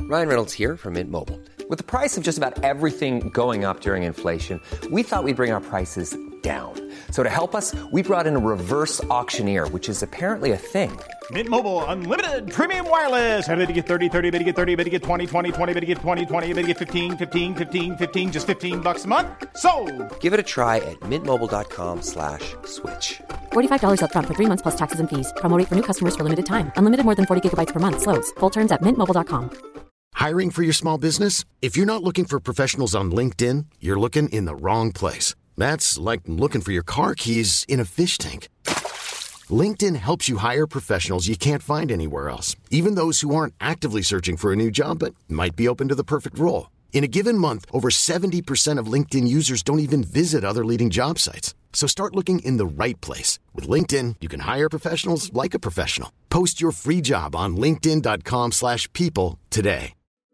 Ryan Reynolds here from Mint Mobile. With the price of just about everything going up during inflation, we thought we'd bring our prices down. So to help us, we brought in a reverse auctioneer, which is apparently a thing. Mint Mobile Unlimited Premium Wireless. How to get 30, 30, bit to get 30, bit to get 20, 20, 20, bit to get 20, 20, bit to get 15, 15, 15, 15, just $15 a month? Sold! Give it a try at mintmobile.com/switch. $45 up front for 3 months plus taxes and fees. Promo rate for new customers for limited time. Unlimited more than 40 gigabytes per month. Slows full terms at mintmobile.com. Hiring for your small business? If you're not looking for professionals on LinkedIn, you're looking in the wrong place. That's like looking for your car keys in a fish tank. LinkedIn helps you hire professionals you can't find anywhere else, even those who aren't actively searching for a new job but might be open to the perfect role. In a given month, over 70% of LinkedIn users don't even visit other leading job sites. So start looking in the right place. With LinkedIn, you can hire professionals like a professional. Post your free job on linkedin.com/people today.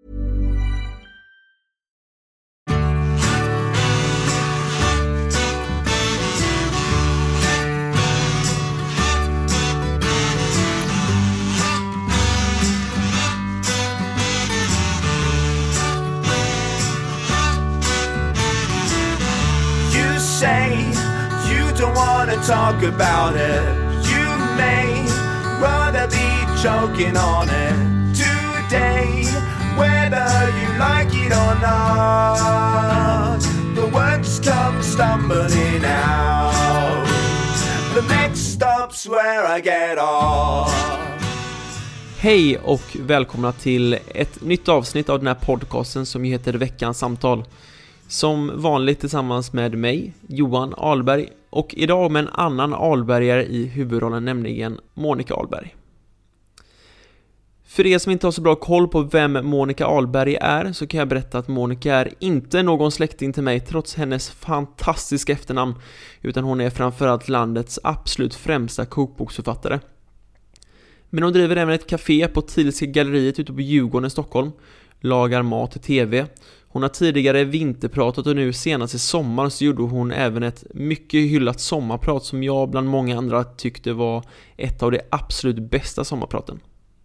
Say you don't want to talk about it. You may rather be choking on it today, whether you like it or not. The words come stumbling out. The next stop's where I get off. Hej och välkomna till ett nytt avsnitt av den här podcasten som heter Veckans samtal. Som vanligt tillsammans med mig, Johan Ahlberg, och idag med en annan Ahlbergare i huvudrollen, nämligen Monica Ahlberg. För er som inte har så bra koll på vem Monica Ahlberg är så kan jag berätta att Monica är inte någon släkting till mig trots hennes fantastiska efternamn, utan hon är framförallt landets absolut främsta kokboksförfattare. Men hon driver även ett café på Thielska galleriet ute på Djurgården i Stockholm, lagar mat i tv. Hon har tidigare vinterpratat och nu senast i sommar så gjorde hon även ett mycket hyllat sommarprat som jag bland många andra tyckte var ett av de absolut bästa sommarpraten.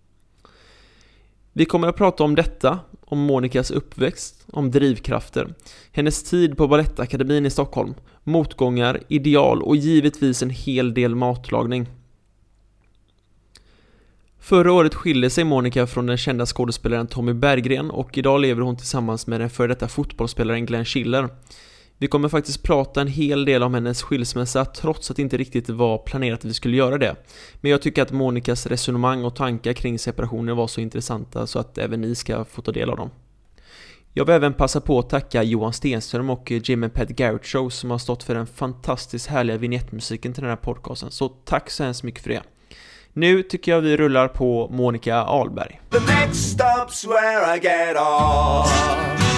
Vi kommer att prata om detta, om Monicas uppväxt, om drivkrafter, hennes tid på Balettakademin i Stockholm, motgångar, ideal och givetvis en hel del matlagning. Förra året skilde sig Monica från den kända skådespelaren Tommy Berggren och idag lever hon tillsammans med den före detta fotbollsspelaren Glenn Schiller. Vi kommer faktiskt prata en hel del om hennes skilsmässa trots att det inte riktigt var planerat att vi skulle göra det. Men jag tycker att Monicas resonemang och tankar kring separationer var så intressanta så att även ni ska få ta del av dem. Jag vill även passa på att tacka Johan Stenström och Jim and Pat Garrett Show som har stått för den fantastiskt härliga vignettmusiken till den här podcasten. Så tack så hemskt mycket för det. Nu tycker jag vi rullar på Monica Ahlberg. The next stop's where I get off.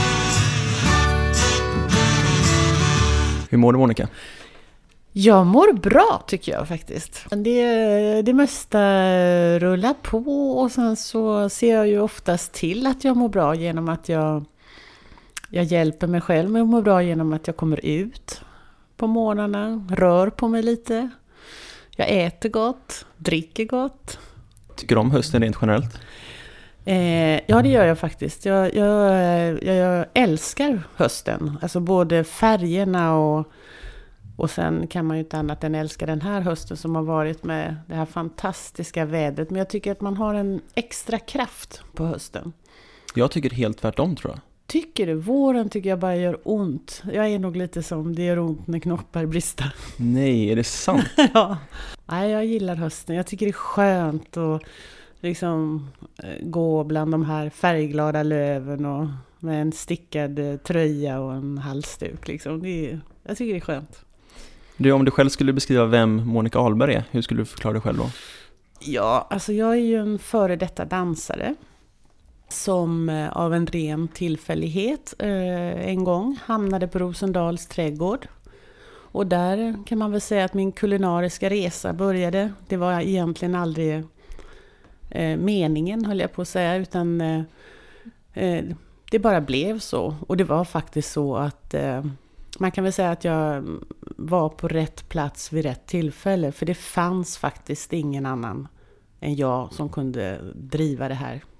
Hur mår du, Monica? Jag mår bra tycker jag faktiskt. Det mesta rullar på och sen så ser jag ju oftast till att jag mår bra genom att jag hjälper mig själv med att må bra genom att jag kommer ut på morgnarna, rör på mig lite. Jag äter gott, dricker gott. Tycker du om hösten rent generellt? Ja, det gör jag faktiskt. Jag älskar hösten. Alltså både färgerna och sen kan man ju inte annat än älska den här hösten som har varit med det här fantastiska vädret. Men jag tycker att man har en extra kraft på hösten. Jag tycker helt tvärtom, tror jag. Tycker du? Våren tycker jag bara gör ont. Jag är nog lite som det gör ont när knoppar brister. Nej, är det sant? Ja. Nej, jag gillar hösten. Jag tycker det är skönt att liksom gå bland de här färgglada löven och med en stickad tröja och en halsduk. Liksom. Jag tycker det är skönt. Du, om du själv skulle beskriva vem Monica Ahlberg är, hur skulle du förklara dig själv då? Ja, alltså jag är ju en före detta dansare som av en ren tillfällighet en gång hamnade på Rosendals trädgård. Och där kan man väl säga att min kulinariska resa började. Det var egentligen aldrig meningen, höll jag på att säga, utan det bara blev så. Och det var faktiskt så att man kan väl säga att jag var på rätt plats vid rätt tillfälle. För det fanns faktiskt ingen annan än jag som kunde driva det här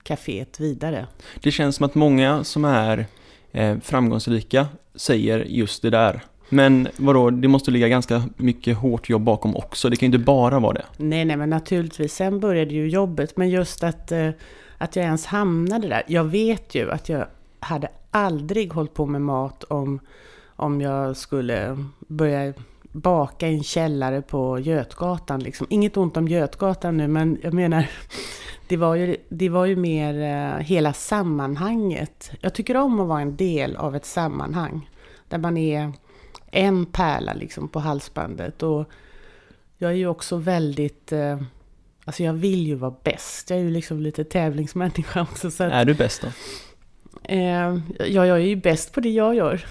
kaféet vidare. Det känns som att många som är framgångsrika säger just det där. Men vadå, det måste ligga ganska mycket hårt jobb bakom också. Det kan ju inte bara vara det. Nej, men naturligtvis. Sen började ju jobbet. Men just att jag ens hamnade där. Jag vet ju att jag hade aldrig hållit på med mat om jag skulle börja baka i en källare på Götgatan. Liksom. Inget ont om Götgatan nu, men jag menar, det var ju mer hela sammanhanget. Jag tycker om att vara en del av ett sammanhang där man är en pärla liksom på halsbandet. Och jag är ju också väldigt, alltså jag vill ju vara bäst. Jag är ju liksom lite tävlingsmänniska också. Så att, är du bäst då? Jag är ju bäst på det jag gör.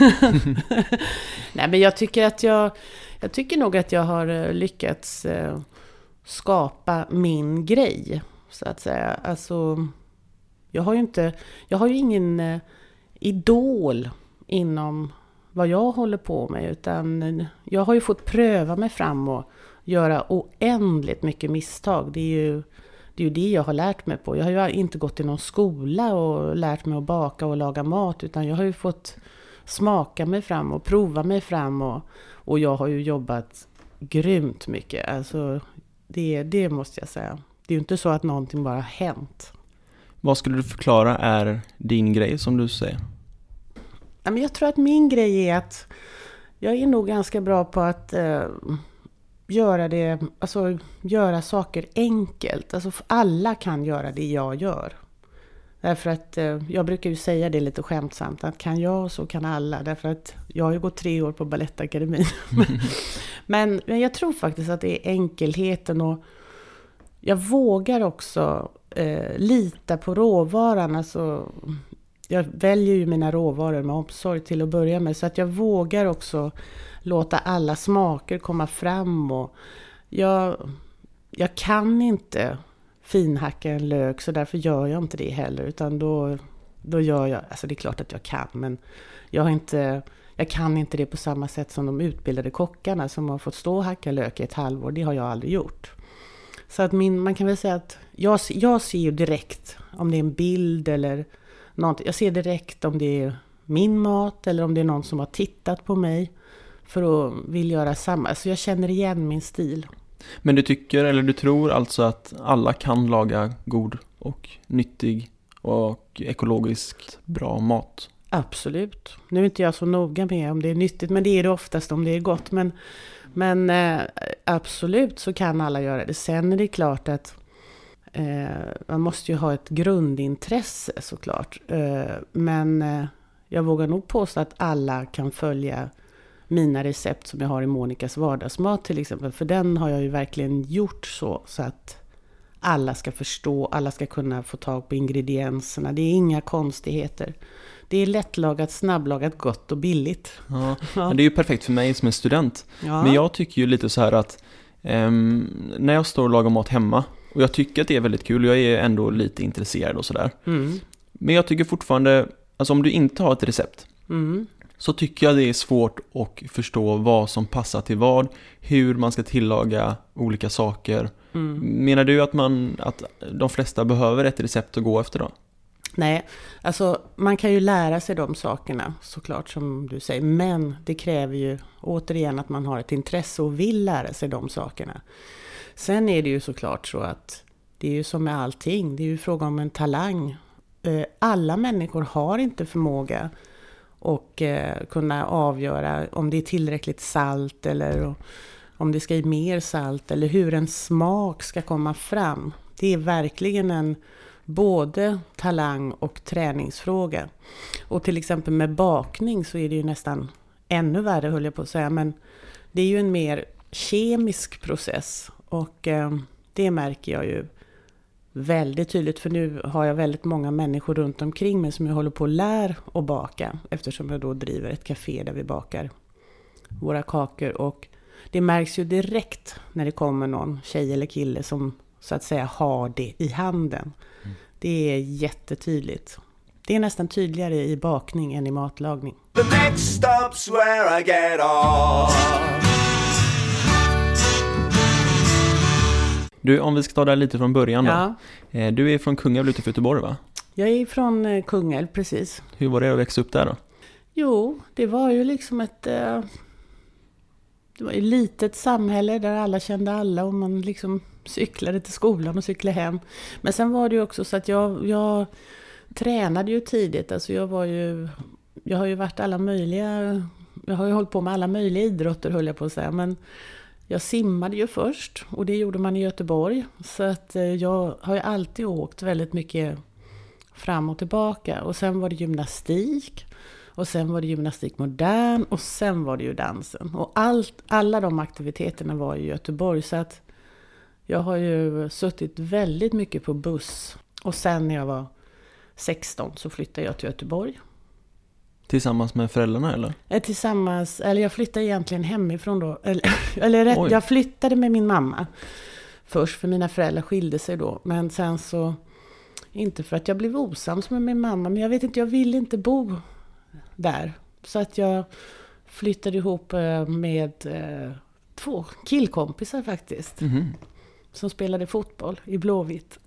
Nej, men jag tycker nog att jag har lyckats skapa min grej, så att säga. Alltså, jag har ju ingen idol inom vad jag håller på med, utan jag har ju fått pröva mig fram och göra oändligt mycket misstag. Det är ju det jag har lärt mig på. Jag har ju inte gått i någon skola och lärt mig att baka och laga mat, utan jag har ju fått smaka mig fram och prova mig fram, och jag har ju jobbat grymt mycket. Alltså, det måste jag säga. Det är ju inte så att någonting bara har hänt. Vad skulle du förklara är din grej, som du säger? Men jag tror att min grej är att jag är nog ganska bra på att göra saker enkelt. Alltså alla kan göra det jag gör. Därför att jag brukar ju säga det lite skämtsamt, att kan jag så kan alla. Därför att jag har ju gått 3 år på Balettakademin. men jag tror faktiskt att det är enkelheten, och jag vågar också lita på råvaran. Alltså, jag väljer ju mina råvaror med omsorg till att börja med, så att jag vågar också låta alla smaker komma fram. Och jag kan inte finhacka en lök, så därför gör jag inte det heller, utan då gör jag, alltså det är klart att jag kan, men jag kan inte det på samma sätt som de utbildade kockarna som har fått stå och hacka lök i ett halvår. Det har jag aldrig gjort. Så att man kan väl säga att jag ser ju direkt om det är en bild eller något. Jag ser direkt om det är min mat eller om det är någon som har tittat på mig för att vill göra samma. Så jag känner igen min stil. Men du tror alltså att alla kan laga god och nyttig och ekologiskt bra mat? Absolut. Nu är inte jag så noga med om det är nyttigt, men det är det oftast om det är gott. Men absolut så kan alla göra det. Sen är det klart att man måste ju ha ett grundintresse såklart. Men jag vågar nog påstå att alla kan följa mina recept som jag har i Monikas vardagsmat till exempel. För den har jag ju verkligen gjort så att alla ska förstå, alla ska kunna få tag på ingredienserna. Det är inga konstigheter. Det är lättlagat, snabblagat, gott och billigt. Ja. Det är ju perfekt för mig som en student. Ja. Men jag tycker ju lite så här att när jag står och lagar mat hemma, och jag tycker att det är väldigt kul, jag är ändå lite intresserad och sådär. Men jag tycker fortfarande, alltså om du inte har ett recept, så tycker jag det är svårt att förstå vad som passar till vad, hur man ska tillaga olika saker. Menar du att de flesta behöver ett recept att gå efter då? Nej, alltså man kan ju lära sig de sakerna såklart som du säger, men det kräver ju återigen att man har ett intresse och vill lära sig de sakerna. Sen är det ju såklart så att det är ju som med allting, det är ju fråga om en talang. Alla människor har inte förmåga och kunna avgöra om det är tillräckligt salt eller om det ska i mer salt eller hur en smak ska komma fram. Det är verkligen en både talang och träningsfråga. Och till exempel med bakning så är det ju nästan ännu värre, höll jag på att säga, men det är ju en mer kemisk process, och det märker jag ju väldigt tydligt, för nu har jag väldigt många människor runt omkring mig som jag håller på att lära att baka, eftersom jag då driver ett café där vi bakar våra kakor, och det märks ju direkt när det kommer någon tjej eller kille som så att säga har det i handen. Det är jättetydligt. Det är nästan tydligare i bakning än i matlagning. The next stop's where I get off. Du, om vi ska ta det lite från början då. Ja. Du är från Kungälv utanför Göteborg, va? Jag är från Kungälv, precis. Hur var det att växa upp där då? Jo, det var ju liksom det var ett litet samhälle där alla kände alla och man liksom cyklade till skolan och cyklade hem. Men sen var det ju också så att jag tränade ju tidigt. Alltså jag har ju varit jag har ju hållit på med alla möjliga idrotter, höll jag på att säga. Men jag simmade ju först och det gjorde man i Göteborg. Så att jag har ju alltid åkt väldigt mycket fram och tillbaka. Och sen var det gymnastik. Och sen var det gymnastik modern. Och sen var det ju dansen. Och alla de aktiviteterna var i Göteborg. Så att jag har ju suttit väldigt mycket på buss. Och sen när jag var 16 så flyttade jag till Göteborg. Tillsammans med föräldrarna eller? Eller jag flyttade egentligen hemifrån då. Jag flyttade med min mamma först, för mina föräldrar skilde sig då. Men sen så, inte för att jag blev osams med min mamma, men jag vet inte, jag ville inte bo där. Så att jag flyttade ihop med 2 killkompisar faktiskt. Mm-hmm. Som spelade fotboll i Blåvitt.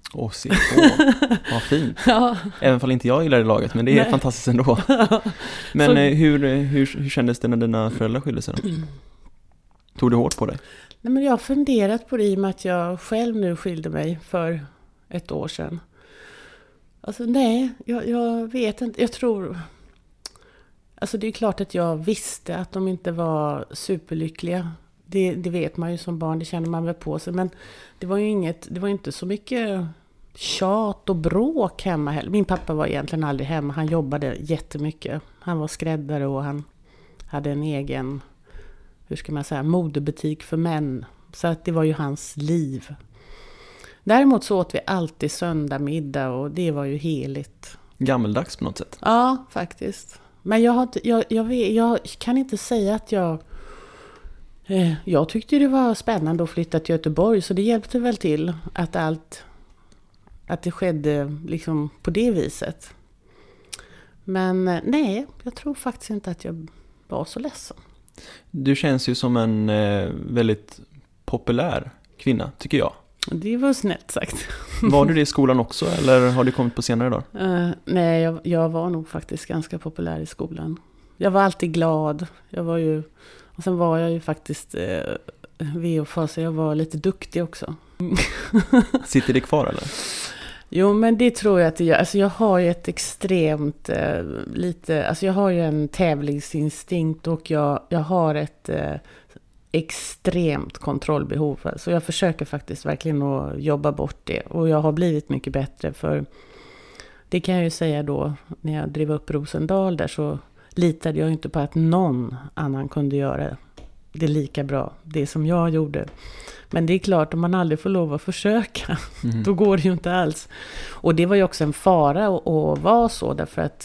Vad fint. Ja. Även fall inte jag gillar det laget, men det är fantastiskt ändå. Men hur kändes det när dina föräldrar skilde sig då? Tog du hårt på dig? Nej, men jag har funderat på det i och med att jag själv nu skilde mig för 1 år sedan. Alltså nej, jag vet inte. Jag tror... Alltså det är klart att jag visste att de inte var superlyckliga. Det vet man ju som barn, det känner man väl på sig. Men det var ju inte så mycket tjat och bråk hemma heller. Min pappa var egentligen aldrig hemma, han jobbade jättemycket. Han var skräddare och han hade en egen, hur ska man säga, modebutik för män. Så att det var ju hans liv. Däremot så åt vi alltid söndag middag och det var ju heligt. Gammeldags på något sätt. Ja, faktiskt. Men jag kan inte säga att jag tyckte det var spännande att flytta till Göteborg, så det hjälpte väl till att det skedde liksom på det viset. Men nej, jag tror faktiskt inte att jag var så ledsen. Du känns ju som en väldigt populär kvinna, tycker jag. Det var snällt sagt. Var du det i skolan också, eller har du kommit på senare dag? Nej, jag var nog faktiskt ganska populär i skolan. Jag var alltid glad. Och sen var jag ju faktiskt så jag var lite duktig också. Sitter det kvar eller? Jo, men det tror jag att det gör. Alltså jag har ju ett extremt jag har ju en tävlingsinstinkt och jag har ett extremt kontrollbehov. Så jag försöker faktiskt verkligen att jobba bort det. Och jag har blivit mycket bättre, för det kan jag ju säga då, när jag drev upp Rosendal där så litade jag inte på att någon annan kunde göra det lika bra, det som jag gjorde. Men det är klart, om man aldrig får lov att försöka, då går det ju inte alls. Och det var ju också en fara att vara så, därför att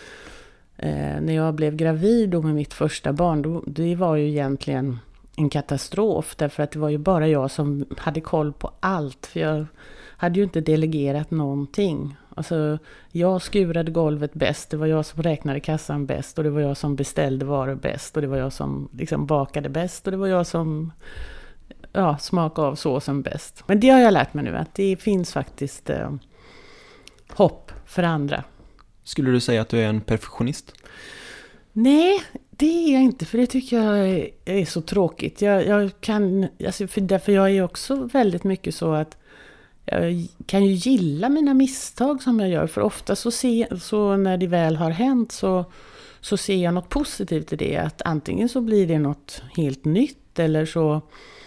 när jag blev gravid med mitt första barn, det var ju egentligen en katastrof, därför att det var ju bara jag som hade koll på allt, för jag hade ju inte delegerat någonting. Alltså, jag skurade golvet bäst, det var jag som räknade kassan bäst, och det var jag som beställde varor bäst, och det var jag som liksom bakade bäst, och det var jag som smakade av såsen bäst. Men det har jag lärt mig nu, att det finns faktiskt hopp för andra. Skulle du säga att du är en perfektionist? Nej, det är jag inte, för det tycker jag är så tråkigt. Därför jag är också väldigt mycket så att jag kan ju gilla mina misstag som jag gör, för ofta så när det väl har hänt så ser jag något positivt i det, att antingen så blir det något helt nytt eller så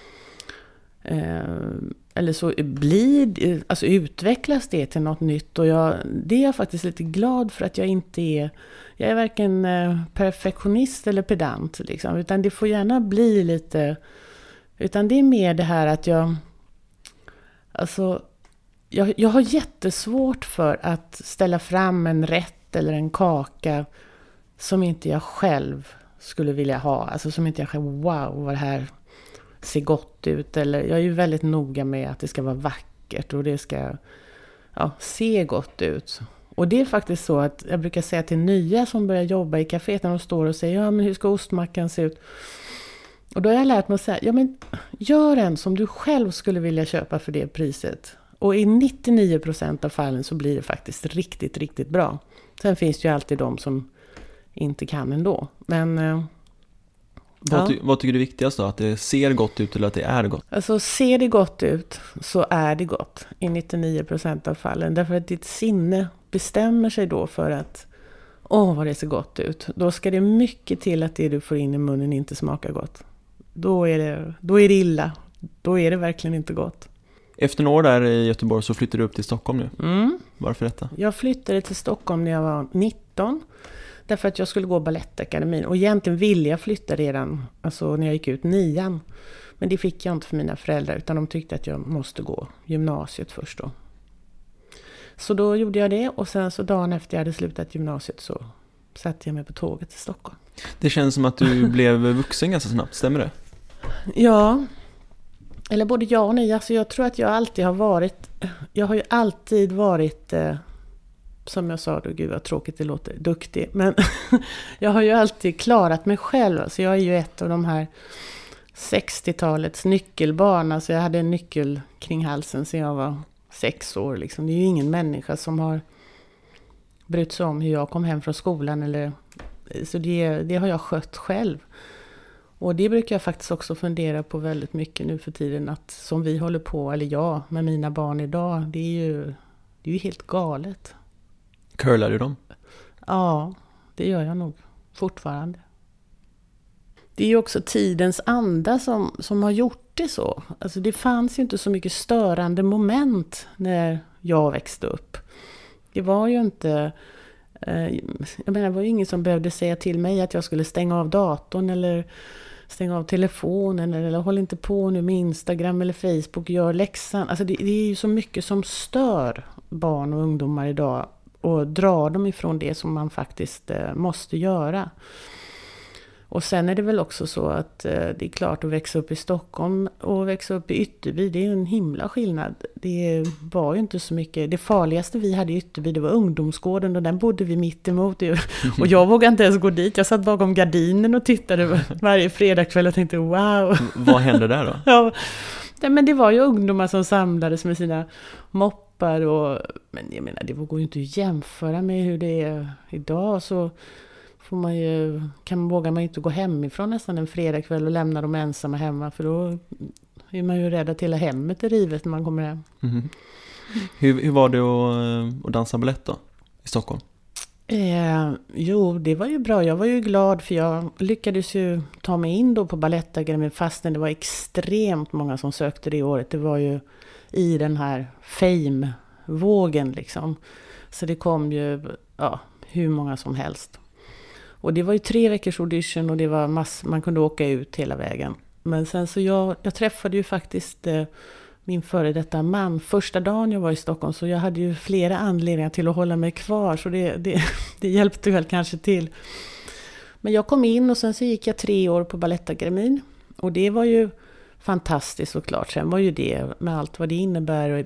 utvecklas det till något nytt, och det är jag faktiskt lite glad för att jag inte är. Jag är varken perfektionist eller pedant liksom, utan det får gärna bli lite, utan det är mer det här att jag har jättesvårt för att ställa fram en rätt eller en kaka som inte jag själv skulle vilja ha, alltså som inte jag själv, wow, vad det här ser gott ut, eller jag är ju väldigt noga med att det ska vara vackert och det ska se gott ut. Och det är faktiskt så att jag brukar säga till nya som börjar jobba i kaféet, när de står och säger, men hur ska ostmackan se ut? Och då har jag lärt mig att säga, ja men gör en som du själv skulle vilja köpa för det priset. Och i 99% av fallen så blir det faktiskt riktigt, riktigt bra. Sen finns det ju alltid de som inte kan ändå. Men vad tycker du är viktigast då? Att det ser gott ut eller att det är gott? Alltså ser det gott ut så är det gott i 99% av fallen. Därför att ditt sinne bestämmer sig då för att vad det ser gott ut. Då ska det mycket till att det du får in i munnen inte smakar gott. Då är det illa. Då är det verkligen inte gott. Efter några år där i Göteborg så flyttade du upp till Stockholm nu. Varför detta? Jag flyttade till Stockholm när jag var 19. Därför att jag skulle gå Balettakademin. Och egentligen ville jag flytta redan när jag gick ut 9. Men det fick jag inte för mina föräldrar. Utan de tyckte att jag måste gå gymnasiet först då. Så då gjorde jag det. Och sen så dagen efter jag hade slutat gymnasiet så satte jag mig på tåget till Stockholm. Det känns som att du blev vuxen ganska snabbt, stämmer det? Ja. Eller både ja och nej. Alltså jag tror att jag har ju alltid varit... som jag sa då, gud vad tråkigt det låter, duktig. Men jag har ju alltid klarat mig själv. Alltså jag är ju ett av de här 60-talets nyckelbarn. Alltså jag hade en nyckel kring halsen sedan jag var 6 år. Liksom. Det är ju ingen människa som har brytt sig om hur jag kom hem från skolan. Så det har jag skött själv. Och det brukar jag faktiskt också fundera på väldigt mycket nu för tiden. Att som vi håller på, eller jag med mina barn idag, det är ju helt galet. Curlar du dem? Ja, det gör jag nog fortfarande. Det är ju också tidens anda som har gjort det så. Alltså det fanns ju inte så mycket störande moment när jag växte upp. Det var ju inte... det var ju ingen som behövde säga till mig att jag skulle stänga av datorn eller stänga av telefonen eller håll inte på nu med Instagram eller Facebook och gör läxan. Alltså det är ju så mycket som stör barn och ungdomar idag och drar dem ifrån det som man faktiskt måste göra. Och sen är det väl också så att det är klart att växa upp i Stockholm och växa upp i Ytterby, det är en himla skillnad. Det var ju inte så mycket. Det farligaste vi hade i Ytterby, det var ungdomsgården och den bodde vi mitt emot. Och jag vågade inte ens gå dit. Jag satt bakom gardinen och tittade varje fredagkväll och tänkte wow. Vad hände där då? Ja, men det var ju ungdomar som samlades med sina moppar. Men jag menar, det går ju inte att jämföra med hur det är idag så... vågar man inte gå hemifrån nästan en fredagkväll och lämna dem ensamma hemma för då är man ju rädd att hela hemmet är rivet när man kommer hem. Mm. Hur var det att dansa balett då i Stockholm? Jo, det var ju bra. Jag var ju glad för jag lyckades ju ta mig in då på Balettakademin fastän det var extremt många som sökte det året. Det var ju i den här fame-vågen liksom. Så det kom ju hur många som helst. Och det var ju 3 veckors audition och det var man kunde åka ut hela vägen. Men sen så jag träffade ju faktiskt min före detta man första dagen jag var i Stockholm. Så jag hade ju flera anledningar till att hålla mig kvar. Så det hjälpte väl kanske till. Men jag kom in och sen så gick jag 3 år på Balettakademin. Och det var ju fantastiskt såklart. Sen var ju det med allt vad det innebär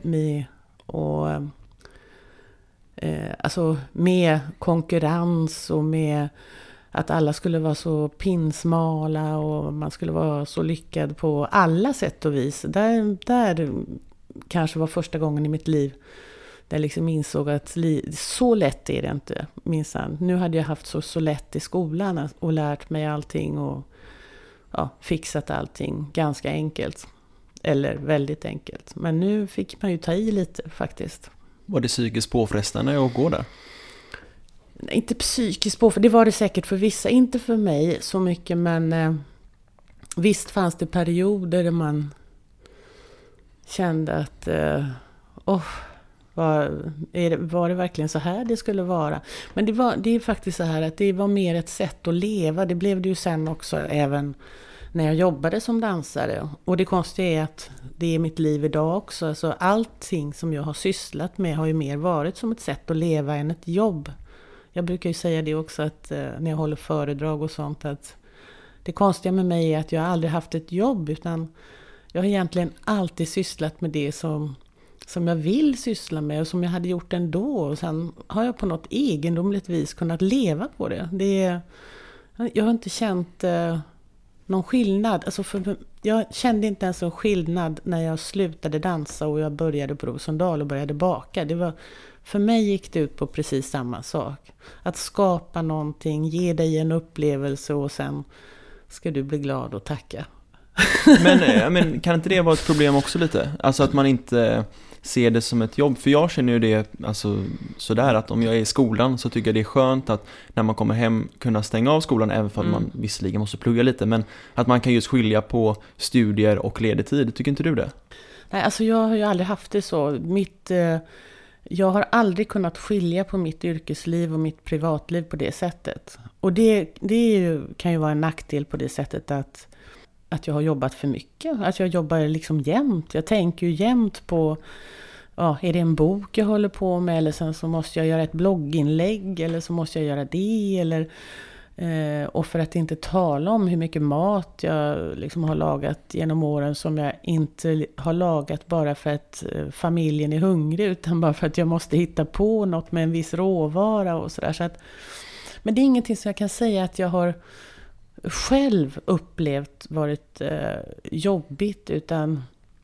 alltså med konkurrens och med att alla skulle vara så pinsmala och man skulle vara så lyckad på alla sätt och vis. Där kanske var första gången i mitt liv där jag liksom insåg att så lätt är det inte minsann. Nu hade jag haft så lätt i skolan och lärt mig allting och fixat allting ganska enkelt. Eller väldigt enkelt. Men nu fick man ju ta i lite faktiskt. Var det psykiskt påfrestande att gå där? Inte psykiskt för det var det säkert för vissa, inte för mig så mycket, men visst fanns det perioder där man kände att var det verkligen så här det skulle vara? Men det är faktiskt så här att det var mer ett sätt att leva. Det blev det ju sen också även när jag jobbade som dansare. Och det konstiga är att det är mitt liv idag också. Så allting som jag har sysslat med har ju mer varit som ett sätt att leva än ett jobb. Jag brukar ju säga det också att när jag håller föredrag och sånt att det konstiga med mig är att jag aldrig haft ett jobb utan jag har egentligen alltid sysslat med det som jag vill syssla med och som jag hade gjort ändå. Och sen har jag på något egendomligt vis kunnat leva på det. Jag har inte känt någon skillnad. Alltså jag kände inte ens en skillnad när jag slutade dansa och jag började på Rosendal och började baka. För mig gick det ut på precis samma sak. Att skapa någonting, ge dig en upplevelse och sen ska du bli glad och tacka. Men kan inte det vara ett problem också lite? Alltså att man inte ser det som ett jobb. För jag känner ju det alltså, sådär att om jag är i skolan så tycker jag det är skönt att när man kommer hem kunna stänga av skolan, även för att man visserligen måste plugga lite, men att man kan just skilja på studier och ledig tid. Tycker inte du det? Nej, alltså jag har ju aldrig haft det så. Jag har aldrig kunnat skilja på mitt yrkesliv och mitt privatliv på det sättet. Och det kan ju vara en nackdel på det sättet att jag har jobbat för mycket. Att jag jobbar liksom jämt. Jag tänker ju jämt på, är det en bok jag håller på med, eller sen så måste jag göra ett blogginlägg, eller så måste jag göra det, eller och för att inte tala om hur mycket mat jag liksom har lagat genom åren som jag inte har lagat bara för att familjen är hungrig, utan bara för att jag måste hitta på något med en viss råvara och sådär. Så att, men det är ingenting som jag kan säga att jag har själv upplevt varit jobbigt, utan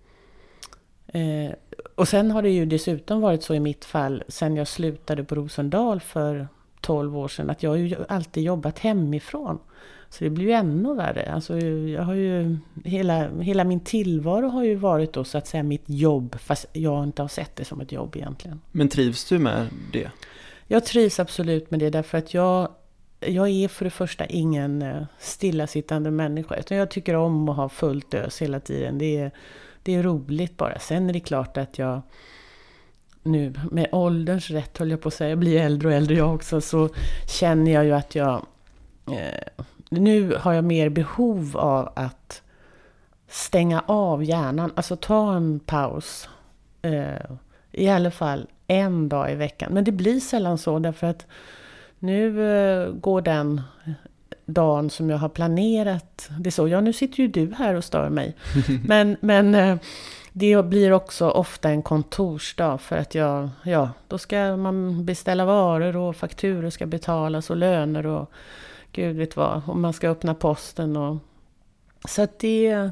och sen har det ju dessutom varit så i mitt fall sen jag slutade på Rosendal för 12 år sedan, att jag har ju alltid jobbat hemifrån, så det blir ju ännu värre. Alltså jag har ju hela min tillvaro har ju varit då så att säga mitt jobb, fast jag inte har sett det som ett jobb egentligen. Men trivs du med det? Jag trivs absolut med det, därför att jag är för det första ingen stillasittande människa, utan jag tycker om att ha fullt ös hela tiden. Det är roligt bara. Sen är det klart att jag nu med ålderns rätt, höll jag på att säga, jag blir äldre och äldre jag också, så känner jag ju att jag nu har jag mer behov av att stänga av hjärnan, alltså ta en paus i alla fall en dag i veckan. Men det blir sällan så, därför att nu går den dagen som jag har planerat. Det är så, nu sitter ju du här och stör mig. Men det blir också ofta en kontorsdag, för att då ska man beställa varor och fakturor ska betalas och löner och gud vet vad. Och man ska öppna posten och så att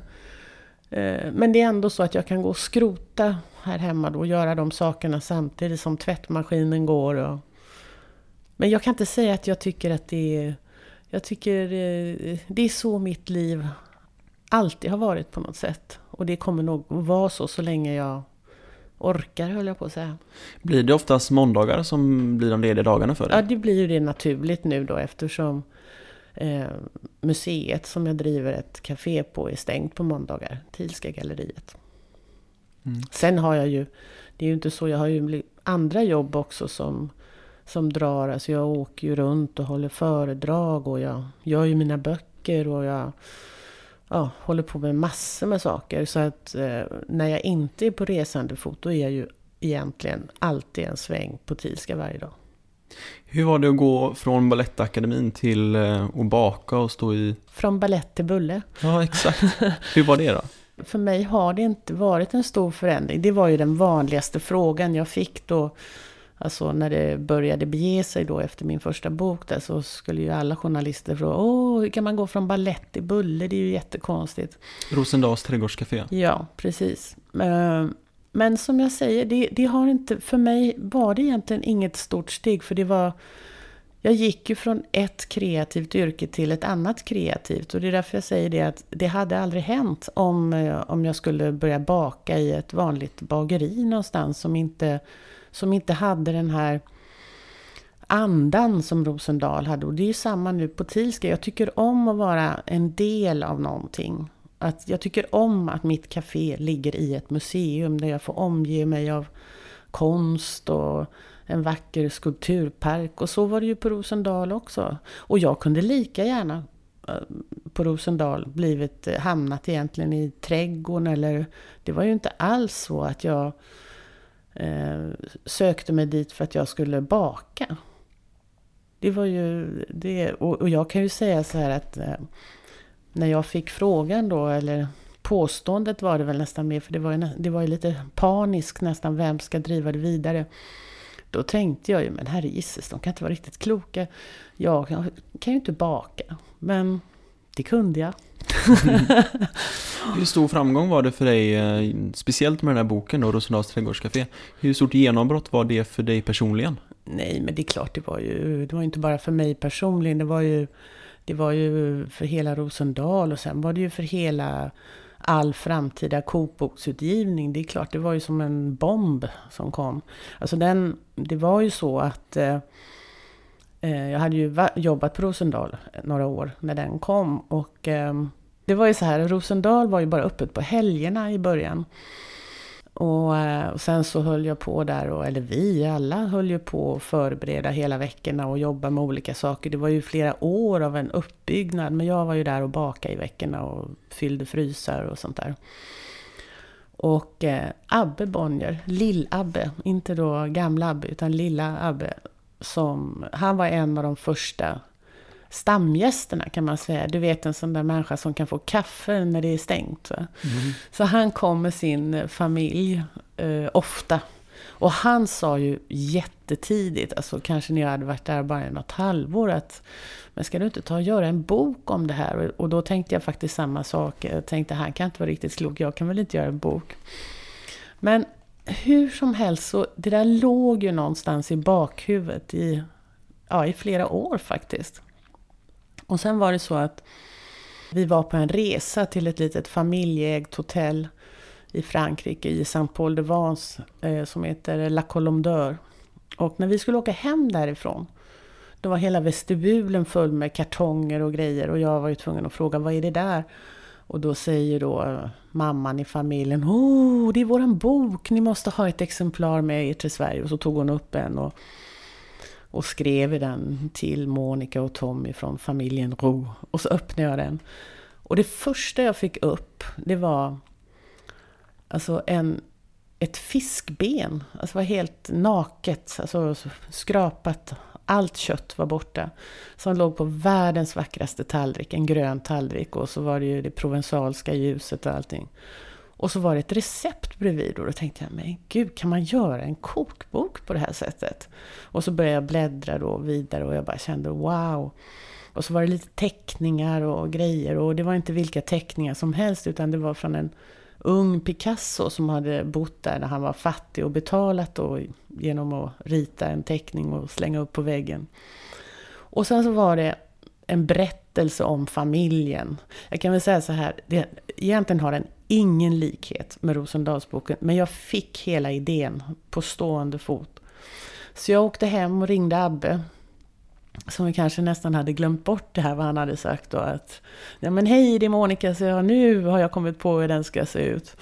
men det är ändå så att jag kan gå och skrota här hemma då och göra de sakerna samtidigt som tvättmaskinen går. Men jag kan inte säga att jag tycker att jag tycker det är så mitt liv alltid har varit på något sätt. Och det kommer nog vara så länge jag orkar, höll jag på att säga. Blir det oftast måndagar som blir de lediga dagarna för dig? Ja, det blir ju det naturligt nu då, eftersom museet som jag driver ett café på är stängt på måndagar, Thielska galleriet. Sen har jag ju, det är ju inte så, jag har ju andra jobb också som drar, alltså jag åker ju runt och håller föredrag och jag gör ju mina böcker och jag håller på med massor med saker, så att när jag inte är på resande fot, då är jag ju egentligen alltid en sväng på Thielska varje dag. Hur var det att gå från Balettakademin till att baka och stå i... Från ballett till bulle. Ja, exakt. Hur var det då? För mig har det inte varit en stor förändring. Det var ju den vanligaste frågan jag fick då. Alltså när det började bege sig då efter min första bok där, så skulle ju alla journalister fråga, hur kan man gå från ballett till bulle? Det är ju jättekonstigt. Rosendals trädgårdscafé. Ja, precis. Men som jag säger, det har inte, för mig var det egentligen inget stort steg, för jag gick ju från ett kreativt yrke till ett annat kreativt, och det är därför jag säger det, att det hade aldrig hänt om jag skulle börja baka i ett vanligt bageri någonstans som inte hade den här andan som Rosendal hade. Och det är ju samma nu på Thielska. Jag tycker om att vara en del av någonting. Jag tycker om att mitt café ligger i ett museum där jag får omge mig av konst och en vacker skulpturpark. Och så var det ju på Rosendal också. Och jag kunde lika gärna på Rosendal hamnat egentligen i trädgården. Eller, det var ju inte alls så att jag sökte mig dit för att jag skulle baka. Det var ju det, och jag kan ju säga så här att när jag fick frågan då, eller påståendet var det väl nästan mer, för det var ju lite paniskt nästan, vem ska driva det vidare. Då tänkte jag ju, men herre Jesus, de kan inte vara riktigt kloka. Jag kan ju inte baka. Men Det kunde jag. Hur stor framgång var det för dig, speciellt med den här boken då, Rosendals trädgårdscafé? Hur stort genombrott var det för dig personligen? Nej, men det är klart, det var inte bara för mig personligen. Det var ju för hela Rosendal, och sen var det ju för all framtida kokboksutgivning. Det är klart, det var ju som en bomb som kom. Alltså det var ju så att jag hade ju jobbat på Rosendal några år när den kom, och det var ju så här, Rosendal var ju bara öppet på helgerna i början. Och sen så höll jag på där, eller vi alla höll ju på att förbereda hela veckorna och jobba med olika saker. Det var ju flera år av en uppbyggnad, men jag var ju där och bakade i veckorna och fyllde frysar och sånt där. Och Abbe Bonnier, Lill-Abbe, inte då gamla Abbe utan lilla Abbe, han var en av de första stamgästerna, kan man säga. Du vet, en sån där människa som kan få kaffe när det är stängt. Va? Så han kom med sin familj ofta. Och han sa ju jättetidigt, alltså kanske när jag hade varit där bara något halvår, att men ska du inte ta och göra en bok om det här? Och då tänkte jag faktiskt samma sak. Jag tänkte, han kan inte vara riktigt klok, jag kan väl inte göra en bok. Men hur som helst, så det där låg ju någonstans i bakhuvudet i flera år faktiskt. Och sen var det så att vi var på en resa till ett litet familjeägt hotell i Frankrike, i Saint-Paul-de-Vence, som heter La Colombe d'Or. Och när vi skulle åka hem därifrån, då var hela vestibulen full med kartonger och grejer, och jag var ju tvungen att fråga, vad är det där? Och då säger då mamman i familjen, det är våran bok, ni måste ha ett exemplar med er till Sverige. Och så tog hon upp en och skrev den till Monica och Tommy från familjen Roux. Och så öppnade jag den. Och det första jag fick upp, det var alltså ett fiskben. Alltså var helt naket, alltså skrapat. Allt kött var borta. Som låg på världens vackraste tallrik, en grön tallrik. Och så var det ju det provensalska ljuset och allting. Och så var det ett recept bredvid, och då tänkte jag, men gud, kan man göra en kokbok på det här sättet? Och så började jag bläddra då vidare, och jag bara kände, wow. Och så var det lite teckningar och grejer, och det var inte vilka teckningar som helst, utan det var från en ung Picasso som hade bott där när han var fattig och betalat då, genom att rita en teckning och slänga upp på väggen. Och sen så var det en berättelse om familjen. Jag kan väl säga så här, egentligen har den ingen likhet med Rosendalsboken, men jag fick hela idén på stående fot. Så jag åkte hem och ringde Abbe, som vi kanske nästan hade glömt bort det här vad han hade sagt då, att ja men hej, det är Monica, så nu har jag kommit på hur den ska se ut.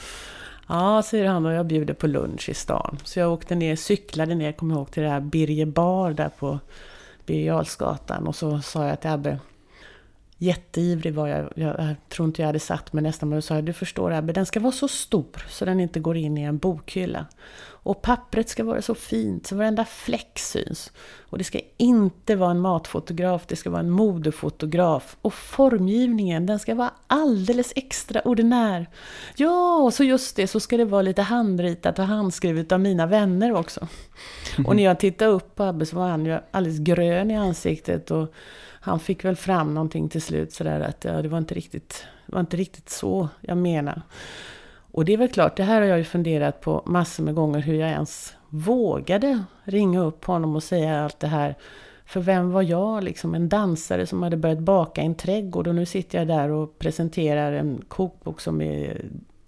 Ja, säger han, och jag bjuder på lunch i stan. Så jag åkte ner, cyklade ner, kom ihåg, till det här Birger Bar där på Birger Jarlsgatan, och så sa jag till Abbe, jätteivrig var jag tror inte jag hade satt mig nästan, men jag sa, du förstår Abbe, den ska vara så stor så den inte går in i en bokhylla. Och pappret ska vara så fint så varenda fläck syns. Och det ska inte vara en matfotograf, det ska vara en modefotograf. Och formgivningen, den ska vara alldeles extraordinär. Ja, och så just det, så ska det vara lite handritat och handskrivet av mina vänner också. Och när jag tittade upp på Abbe så var han ju alldeles grön i ansiktet, och han fick väl fram någonting till slut sådär att det var inte riktigt så jag menar. Och det är väl klart, det här har jag ju funderat på massor med gånger, hur jag ens vågade ringa upp honom och säga allt det här. För vem var jag, liksom en dansare som hade börjat baka i en trädgård, och nu sitter jag där och presenterar en kokbok som är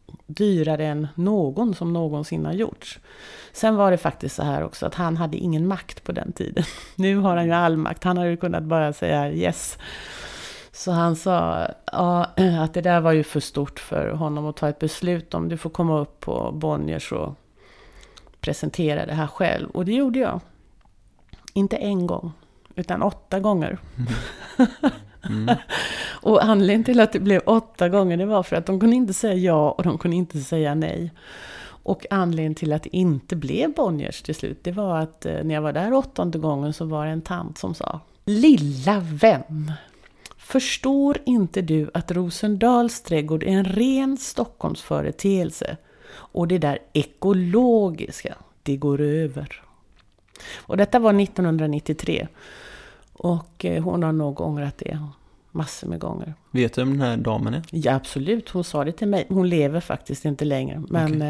dyrare än någon som någonsin har gjorts. Sen var det faktiskt så här också, att han hade ingen makt på den tiden. Nu har han ju all makt, han har ju kunnat bara säga yes. Så han sa att det där var ju för stort för honom att ta ett beslut om. Du får komma upp på Bonniers och presentera det här själv. Och det gjorde jag. Inte en gång, utan 8 gånger. Och anledningen till att det blev 8 gånger, det var för att de kunde inte säga ja och de kunde inte säga nej. Och anledningen till att det inte blev Bonniers till slut, det var att när jag var där 8:e gången så var det en tant som sa: lilla vän, förstår inte du att Rosendals trädgård är en ren Stockholmsföreteelse? Och det där ekologiska, det går över. Och detta var 1993. Och hon har nog ångrat det massor med gånger. Vet du om den här damen är? Ja, absolut. Hon sa det till mig. Hon lever faktiskt inte längre. Men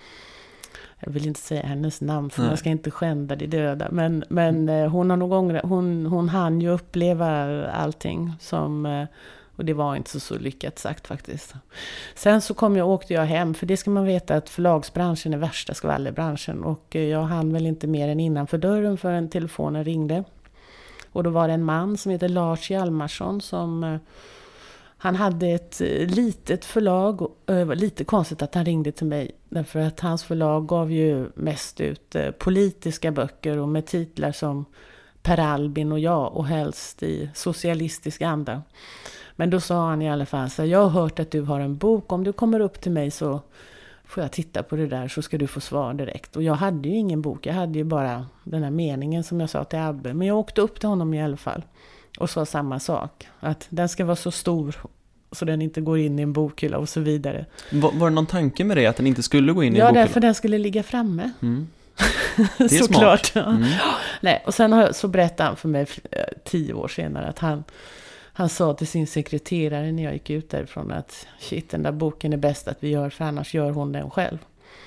jag vill inte säga hennes namn för jag ska inte skända de döda. Men hon har någon gång, hon hann ju uppleva allting som... Och det var inte så lyckat sagt faktiskt. Sen så åkte jag hem. För det ska man veta att förlagsbranschen är värsta skvallerbranschen. Och jag hann väl inte mer än innanför dörren förrän telefonen ringde. Och då var det en man som heter Lars Hjalmarsson som... Han hade ett litet förlag. Och det var lite konstigt att han ringde till mig. Därför att hans förlag gav ju mest ut politiska böcker. Och med titlar som Per Albin och jag. Och helst i socialistisk anda. Men då sa han i alla fall så här, jag har hört att du har en bok. Om du kommer upp till mig så får jag titta på det där så ska du få svar direkt. Och jag hade ju ingen bok. Jag hade ju bara den här meningen som jag sa till Abbe. Men jag åkte upp till honom i alla fall. Och sa samma sak. Att den ska vara så stor så den inte går in i en bokhylla och så vidare. Var det någon tanke med det att den inte skulle gå in i en bokhylla? Ja, därför den skulle ligga framme. Mm. Det är såklart. smart. Mm. Nej, och sen så berättade han för mig 10 år senare att han sa till sin sekreterare när jag gick ut därifrån att shit, den där boken är bäst att vi gör för annars gör hon den själv.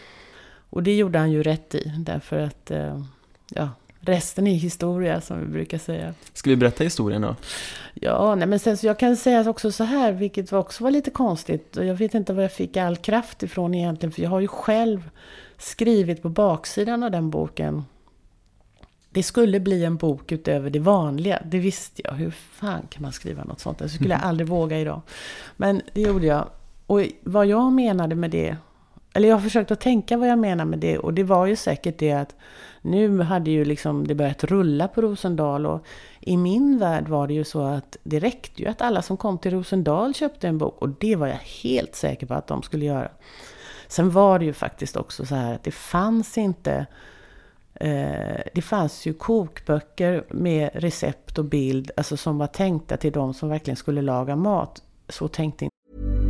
Och det gjorde han ju rätt i därför att resten är historia som vi brukar säga. Ska vi berätta historien då? Ja, nej, men sen så jag kan säga också så här, vilket också var lite konstigt. Och jag vet inte var jag fick all kraft ifrån egentligen, för jag har ju själv skrivit på baksidan av den boken. Det skulle bli en bok utöver det vanliga. Det visste jag. Hur fan kan man skriva något sånt? Det skulle jag aldrig våga idag. Men det gjorde jag. Och vad jag menade med det, eller jag har försökt att tänka vad jag menar med det, och det var ju säkert det att nu hade ju liksom det börjat rulla på Rosendal, och i min värld var det ju så att det räckte ju att alla som kom till Rosendal köpte en bok, och det var jag helt säker på att de skulle göra. Sen var det ju faktiskt också så här att det fanns inte... det fanns ju kokböcker med recept och bild, alltså som var tänkta till de som verkligen skulle laga mat. Så tänkte inte.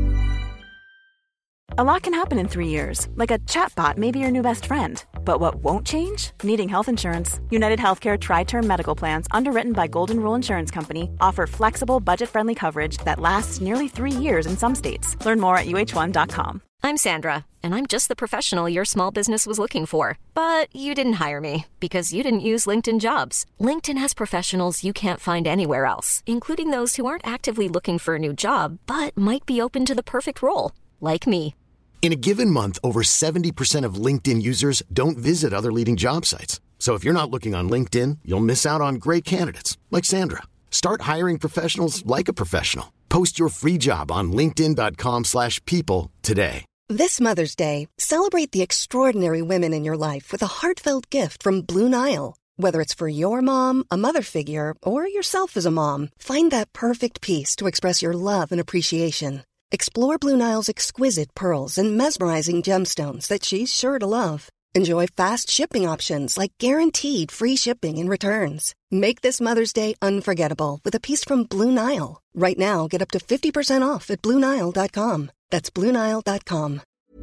A lot can happen in 3 years, like a chatbot may be your new best friend. But what won't change? Needing health insurance. United Healthcare Tri-Term Medical Plans, underwritten by Golden Rule Insurance Company, offer flexible, budget-friendly coverage that lasts nearly 3 years in some states. Learn more at uh1.com. I'm Sandra, and I'm just the professional your small business was looking for. But you didn't hire me because you didn't use LinkedIn Jobs. LinkedIn has professionals you can't find anywhere else, including those who aren't actively looking for a new job, but might be open to the perfect role, like me. In a given month, over 70% of LinkedIn users don't visit other leading job sites. So if you're not looking on LinkedIn, you'll miss out on great candidates like Sandra. Start hiring professionals like a professional. Post your free job on linkedin.com/people today. This Mother's Day, celebrate the extraordinary women in your life with a heartfelt gift from Blue Nile. Whether it's for your mom, a mother figure, or yourself as a mom, find that perfect piece to express your love and appreciation. Explore Blue Nile's exquisite pearls and mesmerizing gemstones that she's sure to love. Enjoy fast shipping options like guaranteed free shipping and returns. Make this Mother's Day unforgettable with a piece from Blue Nile. Right now, get up to 50% off at BlueNile.com. That's BlueNile.com.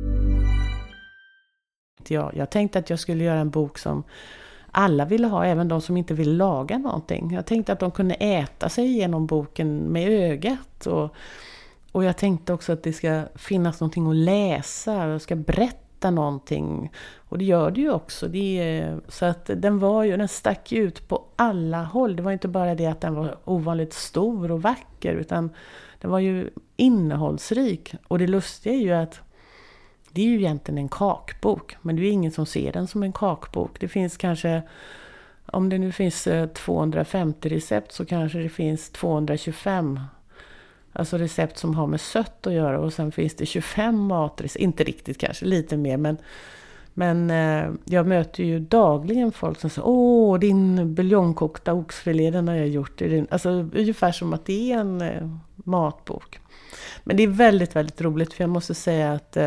Jag tänkte att jag skulle göra en bok som alla ville ha, även de som inte vill laga någonting. Jag tänkte att de kunde äta sig igenom boken med ögat. Och jag tänkte också att det ska finnas någonting att läsa. Jag ska berätta någonting. Och det gör det ju också. Så att den stack ut på alla håll. Det var inte bara det att den var ovanligt stor och vacker, utan den var ju innehållsrik. Och det lustiga är ju att det är ju egentligen en kakbok. Men det är ingen som ser den som en kakbok. Det finns kanske, om det nu finns 250 recept, så kanske det finns 225. Alltså recept som har med sött att göra. Och sen finns det 25 matrecept. Inte riktigt kanske, lite mer. Men jag möter ju dagligen folk som säger: din buljongkokta oxfilé, den har jag gjort. Alltså ungefär som att det är en matbok. Men det är väldigt, väldigt roligt. För jag måste säga att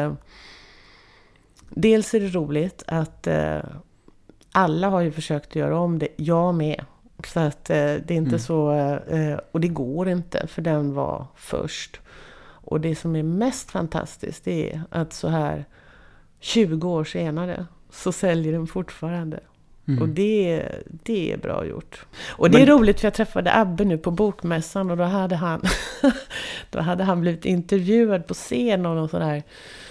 dels är det roligt att alla har ju försökt göra om det. Jag med. Så att det är inte så, och det går inte, för den var först. Och det som är mest fantastiskt är att så här 20 år senare så säljer den fortfarande. Och det är bra gjort. Och det är roligt, för jag träffade Abbe nu på bokmässan, och då hade han blivit intervjuad på scen av någon sån här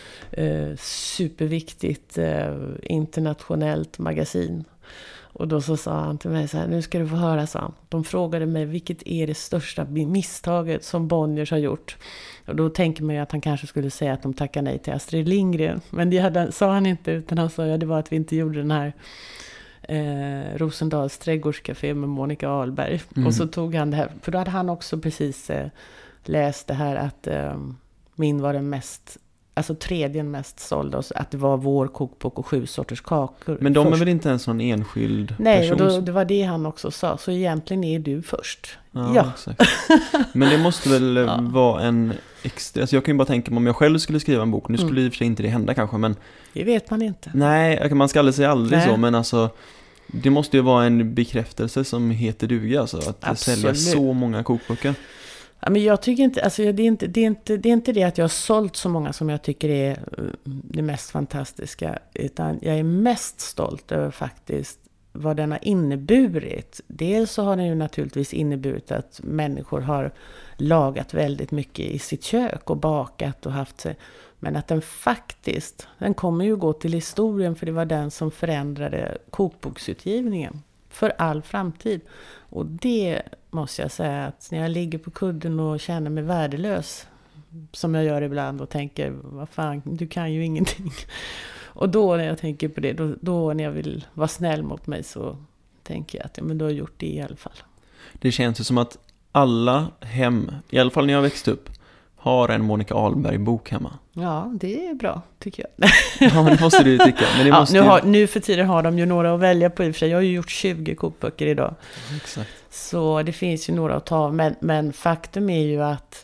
superviktigt internationellt magasin. Och då så sa han till mig så här: nu ska du få höra, sa han. De frågade mig, vilket är det största misstaget som Bonniers har gjort? Och då tänker man ju att han kanske skulle säga att de tackar nej till Astrid Lindgren. Men det sa han inte, utan han sa det var att vi inte gjorde den här Rosendals trädgårdscafé med Monica Ahlberg. Och så tog han det här, för då hade han också precis läst det här att min var den tredje mest sålda, och att det var vår kokbok och 7 sorters kakor. Men de är väl inte ens någon enskild Nej, person? och det var det han också sa. Så egentligen är du först. Ja. Exakt. Men det måste väl vara en extra... Alltså jag kan ju bara tänka mig om jag själv skulle skriva en bok. Nu skulle i och för sig inte det hända kanske, men... Det vet man inte. Nej, man ska aldrig säga aldrig så, men alltså... Det måste ju vara en bekräftelse som heter duga, alltså, att sälja så många kokböcker. Ja, men jag tycker inte, alltså det är inte det att jag har sålt så många som jag tycker är det mest fantastiska, utan jag är mest stolt över faktiskt vad den har inneburit. Dels så har den ju naturligtvis inneburit att människor har lagat väldigt mycket i sitt kök och bakat och haft sig. Men att den kommer ju gå till historien, för det var den som förändrade kokboksutgivningen för all framtid. Och det måste jag säga, att när jag ligger på kudden och känner mig värdelös, som jag gör ibland, och tänker, vad fan, du kan ju ingenting. Och då när jag tänker på det, då när jag vill vara snäll mot mig, så tänker jag att men du har gjort det i alla fall. Det känns ju som att alla hem, i alla fall när jag växte upp, har en Monica Ahlberg-bok hemma. Ja, det är bra, tycker jag. Ja, men det måste du ju tycka. Men det måste nu för tiden har de ju några att välja på i och för sig. Jag har ju gjort 20 kokböcker idag. Exakt. Så det finns ju några att ta av. Men faktum är ju att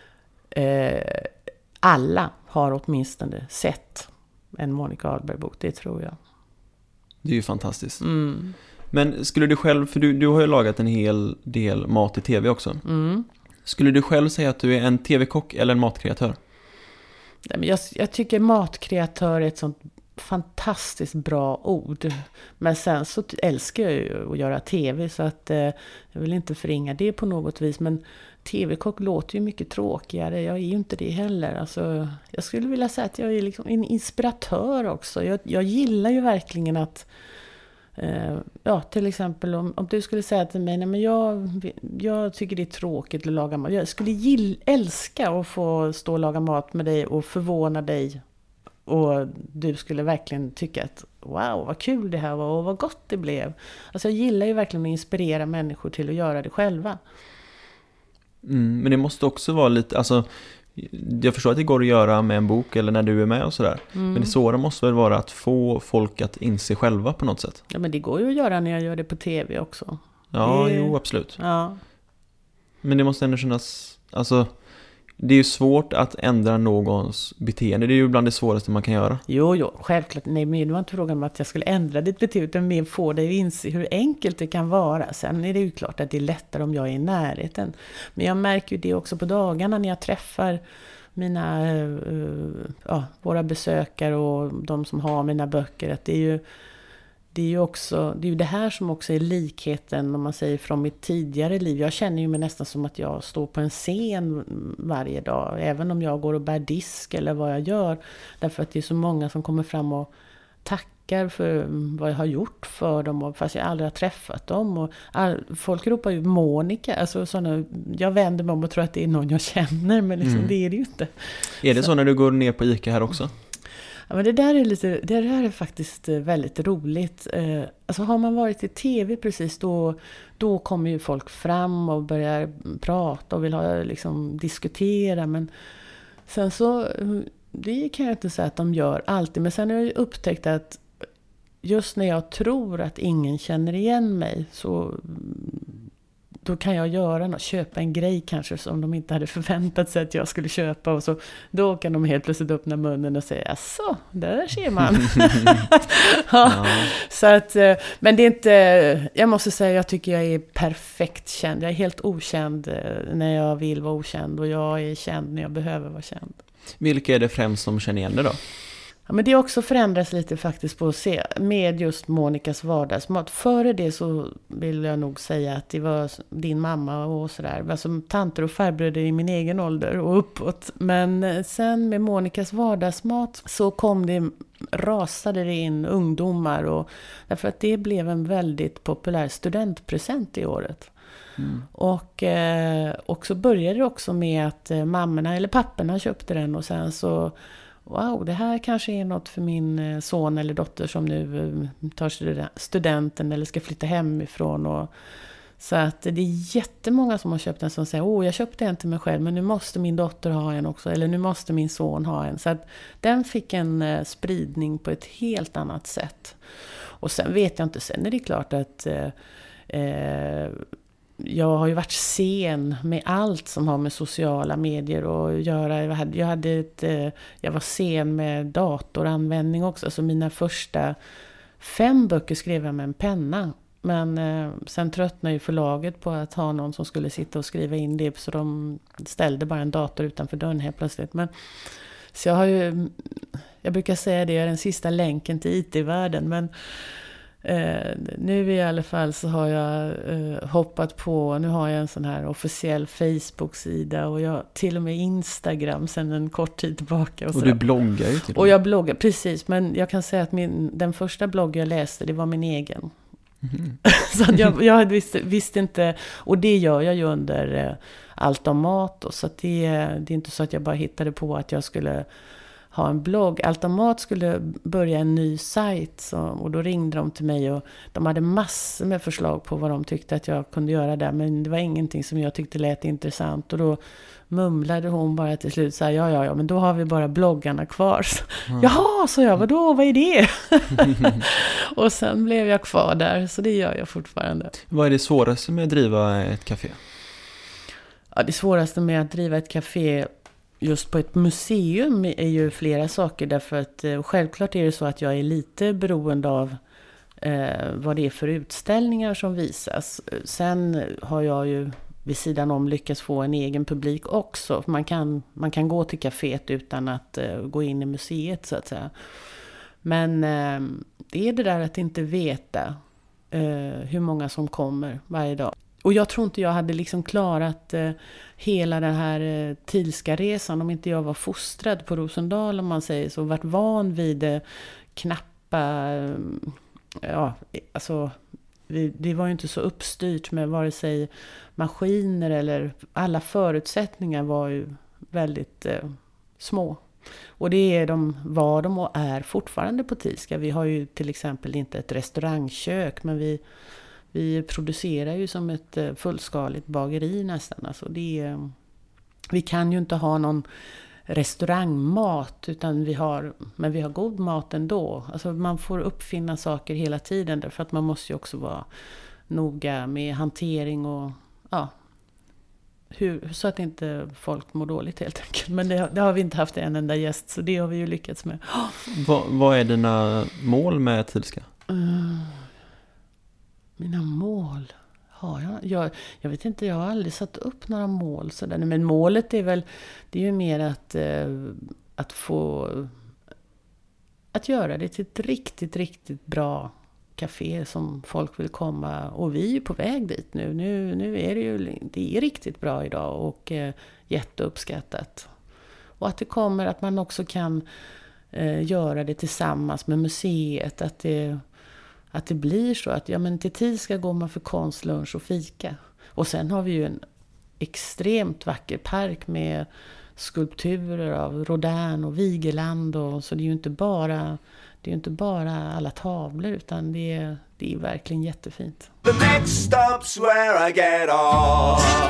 alla har åtminstone sett en Monica Ahlberg-bok. Det tror jag. Det är ju fantastiskt. Men skulle du själv, för du har ju lagat en hel del mat i tv också. Skulle du själv säga att du är en tv-kock eller en matkreatör? Jag tycker matkreatör är ett sånt fantastiskt bra ord. Men sen så älskar jag ju att göra tv, så att jag vill inte förringa det på något vis. Men tv-kock låter ju mycket tråkigare. Jag är ju inte det heller. Alltså, jag skulle vilja säga att jag är liksom en inspiratör också. Jag gillar ju verkligen att... till exempel om du skulle säga till mig, nej, men jag tycker det är tråkigt att laga mat. Jag skulle älska att få stå och laga mat med dig och förvåna dig, och du skulle verkligen tycka att wow, vad kul det här var och vad gott det blev. Alltså jag gillar ju verkligen att inspirera människor till att göra det själva. Men det måste också vara lite, alltså jag förstår att det går att göra med en bok eller när du är med och sådär. Men det svåra måste väl vara att få folk att inse själva på något sätt. Ja, men det går ju att göra när jag gör det på tv också. Ja, jo, absolut. Ja. Men det måste ändå kännas, alltså det är ju svårt att ändra någons beteende. Det är ju bland det svåraste man kan göra. Jo, självklart. Nej, men det var inte frågan om att jag skulle ändra ditt beteende, utan mer få dig att inse hur enkelt det kan vara. Sen är det ju klart att det är lättare om jag är i närheten. Men jag märker ju det också på dagarna när jag träffar våra besökare och de som har mina böcker, att det är ju det här som också är likheten, om man säger, från mitt tidigare liv. Jag känner ju mig nästan som att jag står på en scen varje dag, även om jag går och bär disk eller vad jag gör, därför att det är så många som kommer fram och tackar för vad jag har gjort för dem, och fast jag aldrig har träffat dem, och folk ropar ju Monica, alltså jag vänder mig om och tror att det är någon jag känner, men liksom, det är det ju inte. Är det så när du går ner på ICA här också? Ja, men det där är faktiskt väldigt roligt. Alltså har man varit i tv precis, då kommer ju folk fram och börjar prata och vill diskutera. Men sen så, det kan jag inte säga att de gör alltid. Men sen har jag ju upptäckt att just när jag tror att ingen känner igen mig, så då kan jag köpa en grej kanske som de inte hade förväntat sig att jag skulle köpa, och så då kan de helt plötsligt öppna munnen och säga, så där ser man. Ja. Så att, men det är inte, jag måste säga, jag tycker jag är perfekt känd. Jag är helt okänd när jag vill vara okänd, och jag är känd när jag behöver vara känd. Vilka är det främst som känner igen det då? Ja, men det har också förändrats lite faktiskt på att se med just Monikas vardagsmat. Före det så vill jag nog säga att det var din mamma och sådär. Det var som tanter och farbröder i min egen ålder och uppåt. Men sen med Monikas vardagsmat så rasade det in ungdomar. Och, därför att det blev en väldigt populär studentpresent i året. Mm. Och så började det också med att mammorna eller papporna köpte den och sen så wow, det här kanske är något för min son eller dotter som nu tar studenten eller ska flytta hemifrån. Och, så att det är jättemånga som har köpt den som säger, jag köpte en till mig själv men nu måste min dotter ha en också. Eller nu måste min son ha en. Så att den fick en spridning på ett helt annat sätt. Och sen vet jag inte, sen är det klart att jag har ju varit sen med allt som har med sociala medier att göra. Jag var sen med datoranvändning också. Så mina första 5 böcker skrev jag med en penna. Men sen tröttnade ju förlaget på att ha någon som skulle sitta och skriva in det. Så de ställde bara en dator utanför dörren helt plötsligt. Så jag brukar säga det, jag är den sista länken till IT-världen. Men nu i alla fall så har jag hoppat på, nu har jag en sån här officiell Facebook-sida och jag till och med Instagram sedan en kort tid tillbaka. Och du bloggar ju till och jag bloggar, precis, men jag kan säga att den första blogg jag läste, det var min egen. Mm. Så att jag visste inte, och det gör jag ju under Allt om mat, och så att det är inte så att jag bara hittade på att jag skulle ha en blogg. Altamat skulle börja en ny sajt och då ringde de till mig och de hade massor med förslag på vad de tyckte att jag kunde göra där, men det var ingenting som jag tyckte lät intressant och då mumlade hon bara till slut så här, ja, men då har vi bara bloggarna kvar. Jaha, så jag, vad är det? Och sen blev jag kvar där, så det gör jag fortfarande. Vad är det svåraste med att driva ett café? Ja, det svåraste med att driva ett café just på ett museum är ju flera saker, därför att självklart är det så att jag är lite beroende av vad det är för utställningar som visas. Sen har jag ju vid sidan om lyckats få en egen publik också. Man kan gå till caféet utan att gå in i museet så att säga. Men det är det där att inte veta hur många som kommer varje dag. Och jag tror inte jag hade liksom klarat hela den här Thielska resan om inte jag var fostrad på Rosendal, om man säger så. Varit van vid knappa, alltså det var ju inte så uppstyrt med vare sig maskiner eller alla förutsättningar var ju väldigt små. Och det var de och är fortfarande på Thielska. Vi har ju till exempel inte ett restaurangkök, men vi producerar ju som ett fullskaligt bageri nästan. Alltså vi kan ju inte ha någon restaurangmat, utan vi har god mat ändå. Alltså man får uppfinna saker hela tiden, därför att man måste ju också vara noga med hantering och så att inte folk mår dåligt helt enkelt. Men det har vi inte haft en enda gäst, så det har vi ju lyckats med. Vad är dina mål med Thielska? Mina mål har jag vet inte, jag har aldrig satt upp några mål sådär. Men målet är ju mer att få att göra det till ett riktigt, riktigt bra café som folk vill komma, och vi är ju på väg dit nu. Nu är det är riktigt bra idag och jätteuppskattat. Och att det kommer, att man också kan göra det tillsammans med museet, att det blir så att till Thielska går man för konst, lunch och fika. Och sen har vi ju en extremt vacker park med skulpturer av Rodin och Vigeland, och så det är ju inte bara alla tavlor, utan det är verkligen jättefint. The next stop's where I get off.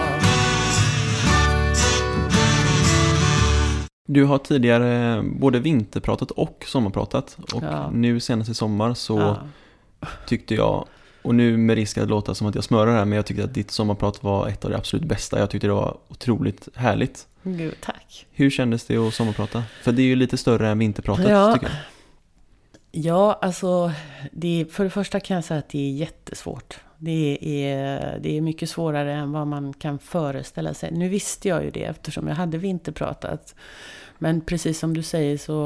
Du har tidigare både vinterpratat och sommarpratat, och nu senast i sommar så tyckte jag, och nu med risk att låta som att jag smörar här, men jag tyckte att ditt sommarprat var ett av det absolut bästa. Jag tyckte det var otroligt härligt. Gud, tack. Hur kändes det att sommarprata? För det är ju lite större än vinterpratet, tycker jag. Ja, alltså för det första kan jag säga att det är jättesvårt. Det är mycket svårare än vad man kan föreställa sig. Nu visste jag ju det eftersom jag hade vinterpratat. Men precis som du säger, så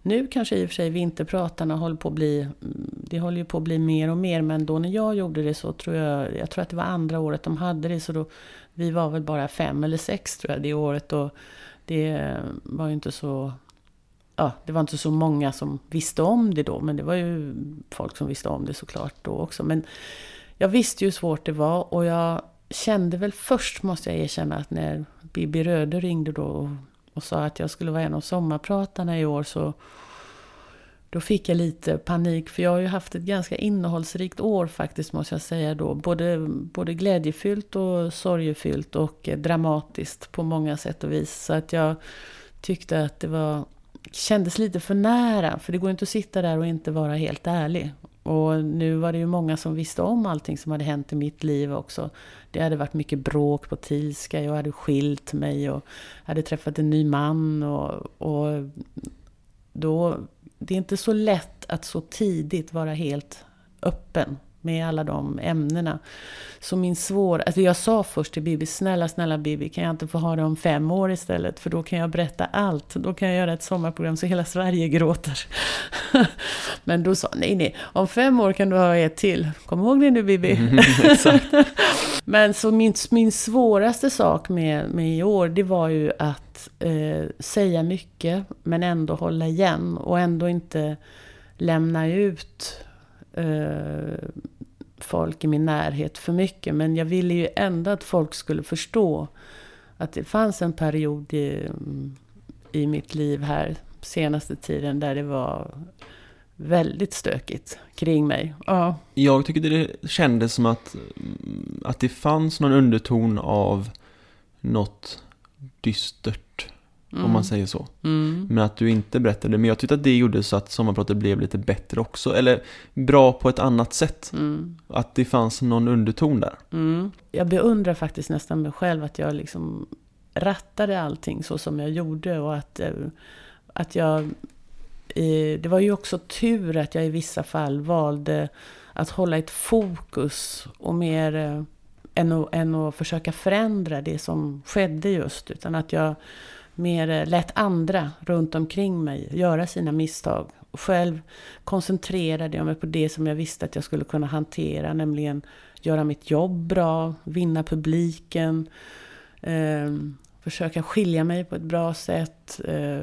Nu kanske i och för sig vinterpratarna håller ju på att bli mer och mer, men då när jag gjorde det så tror jag att det var andra året de hade det, så då, vi var väl bara 5 eller 6 tror jag det året, och det var ju inte så, det var inte så många som visste om det då, men det var ju folk som visste om det såklart då också, men jag visste ju hur svårt det var, och jag kände väl först, måste jag erkänna, att när Bibi Röde ringde då och sa att jag skulle vara en av sommarpratarna i år, så då fick jag lite panik, för jag har ju haft ett ganska innehållsrikt år faktiskt, måste jag säga då, både glädjefyllt och sorgefyllt och dramatiskt på många sätt och vis, så att jag tyckte att det kändes lite för nära, för det går inte att sitta där och inte vara helt ärlig. Och nu var det ju många som visste om allting som hade hänt i mitt liv också. Det hade varit mycket bråk på Tilska, jag hade skilt mig och hade träffat en ny man, och då, det är inte så lätt att så tidigt vara helt öppen med alla de ämnena. Så jag sa först till Bibi, snälla Bibi, kan jag inte få ha det om 5 år istället? För då kan jag berätta allt. Då kan jag göra ett sommarprogram så hela Sverige gråter. Men då sa nej, om 5 år kan du ha ett till. Kom ihåg det nu, Bibi. Exakt. Men så min svåraste sak med i år, det var ju att säga mycket men ändå hålla igen och ändå inte lämna ut folk i min närhet för mycket, men jag ville ju ändå att folk skulle förstå att det fanns en period i mitt liv här senaste tiden där det var väldigt stökigt kring mig. Ja. Jag tycker det kändes som att det fanns någon underton av något dystert, om man säger så. Men att du inte berättade. Men jag tyckte att det gjorde så att sommarpratet blev lite bättre också. Eller bra på ett annat sätt. Att det fanns någon underton där. Jag beundrar faktiskt nästan mig själv att jag liksom rattade allting så som jag gjorde. Och att jag... Det var ju också tur att jag i vissa fall valde att hålla ett fokus och mer än att försöka förändra det som skedde just, utan att jag mer lät andra runt omkring mig göra sina misstag. Och själv koncentrerade jag mig på det som jag visste att jag skulle kunna hantera, nämligen göra mitt jobb bra, vinna publiken, försöka skilja mig på ett bra sätt.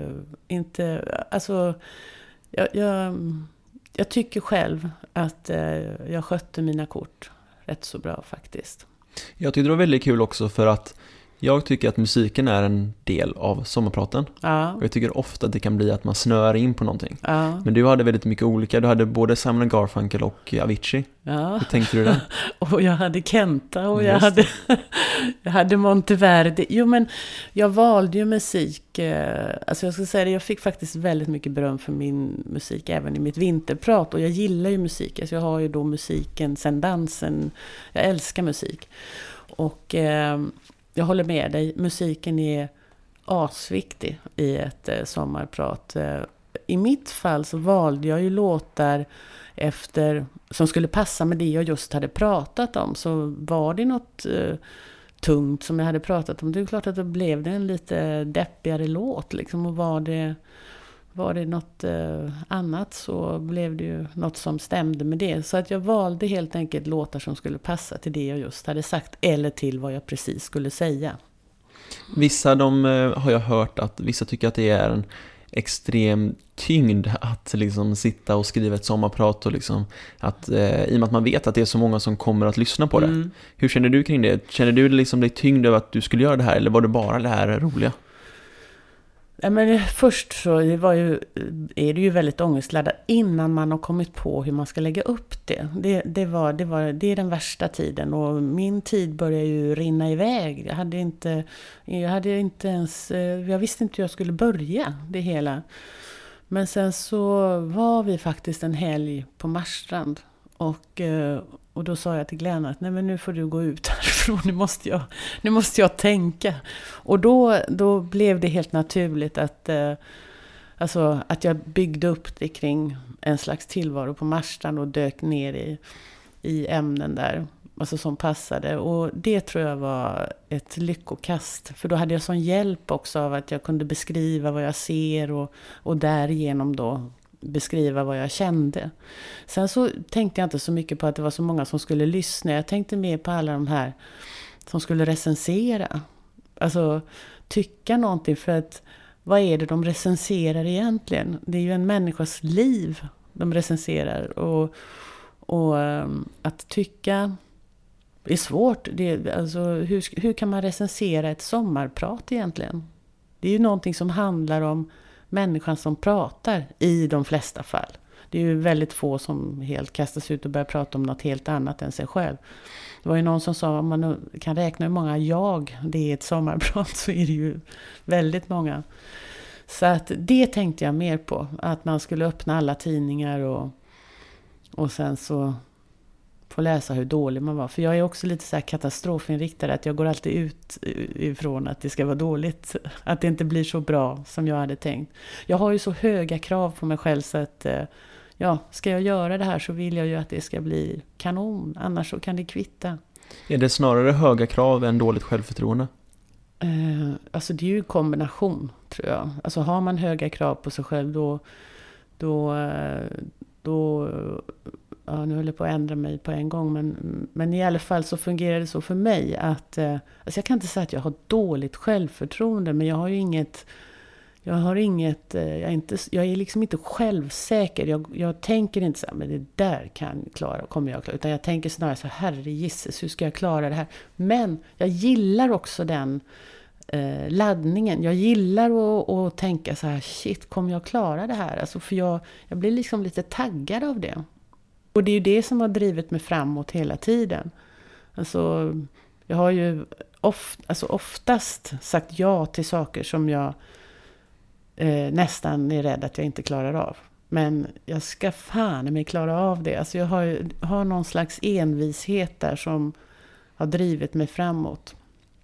Jag tycker själv att jag skötte mina kort rätt så bra faktiskt. Jag tyckte det var väldigt kul också för att jag tycker att musiken är en del av sommarpraten. Ja. Och jag tycker ofta att det kan bli att man snör in på någonting. Ja. Men du hade väldigt mycket olika. Du hade både Simon & Garfunkel och Avicii. Ja. Hur tänkte du det? Och jag hade Kenta och jag hade Monteverdi. Jo, men jag valde ju musik. Alltså jag ska säga det, jag fick faktiskt väldigt mycket beröm för min musik även i mitt vinterprat. Och jag gillar ju musik. Alltså jag har ju då musiken sen dansen. Jag älskar musik. Och... jag håller med dig, musiken är asviktig i ett sommarprat. I mitt fall så valde jag ju låtar som skulle passa med det jag just hade pratat om. Så var det något tungt som jag hade pratat om, det är klart att då blev det en lite deppigare låt. Liksom. Och var det något annat så blev det ju något som stämde med det. Så att jag valde helt enkelt låtar som skulle passa till det jag just hade sagt eller till vad jag precis skulle säga. Vissa har jag hört att vissa tycker att det är en extrem tyngd att liksom sitta och skriva ett sommarprat och liksom att, i och med att man vet att det är så många som kommer att lyssna på det. Hur känner du kring det? Känner du liksom dig tyngd över att du skulle göra det här eller var det bara det här roliga? Ja, men först så är det ju väldigt ångestladdat innan man har kommit på hur man ska lägga upp det. Det är den värsta tiden och min tid börjar ju rinna iväg. Jag visste inte hur jag skulle börja det hela. Men sen så var vi faktiskt en helg på Marstrand och då sa jag till Glenn att nej, men nu får du gå ut härifrån, nu måste jag tänka. Och då blev det helt naturligt att jag byggde upp det kring en slags tillvaro på Marstrand och dök ner i ämnen där. alltså som passade. Och det tror jag var ett lyckokast. För då hade jag sån hjälp också av att jag kunde beskriva vad jag ser och därigenom då beskriva vad jag kände. Sen så tänkte jag inte så mycket på att det var så många som skulle lyssna. Jag tänkte mer på alla de här som skulle recensera. Alltså tycka någonting, för att vad är det de recenserar egentligen? Det är ju en människas liv de recenserar. Och att tycka är svårt. Alltså, hur kan man recensera ett sommarprat egentligen? Det är ju någonting som handlar om människan som pratar i de flesta fall. Det är ju väldigt få som helt kastas ut och börjar prata om något helt annat än sig själv. Det var ju någon som sa, om man kan räkna hur många det är ett sommarprat, så är det ju väldigt många. Så att det tänkte jag mer på. Att man skulle öppna alla tidningar och sen så få läsa hur dålig man var. För jag är också lite så här katastrofinriktad, att jag går alltid ut ifrån att det ska vara dåligt. Att det inte blir så bra som jag hade tänkt. Jag har ju så höga krav på mig själv så att ska jag göra det här så vill jag ju att det ska bli kanon. Annars så kan det kvitta. Är det snarare höga krav än dåligt självförtroende? Alltså det är ju en kombination, tror jag. Alltså har man höga krav på sig själv då nu håller jag på att ändra mig på en gång, men i alla fall så fungerar det så för mig att alltså jag kan inte säga att jag har dåligt självförtroende, men jag är liksom inte självsäker. Jag tänker inte så här, men det där kommer jag klara, utan jag tänker snarare så här, herre Jesus, hur ska jag klara det här? Men jag gillar också den laddningen. Jag gillar att tänka så här, shit, kommer jag klara det här? Alltså, för jag blir liksom lite taggad av det. Och det är ju det som har drivit mig framåt hela tiden. Alltså, jag har ju oftast sagt ja till saker som jag nästan är rädd att jag inte klarar av. Men jag ska fan mig klara av det. Alltså jag har någon slags envishet där som har drivit mig framåt.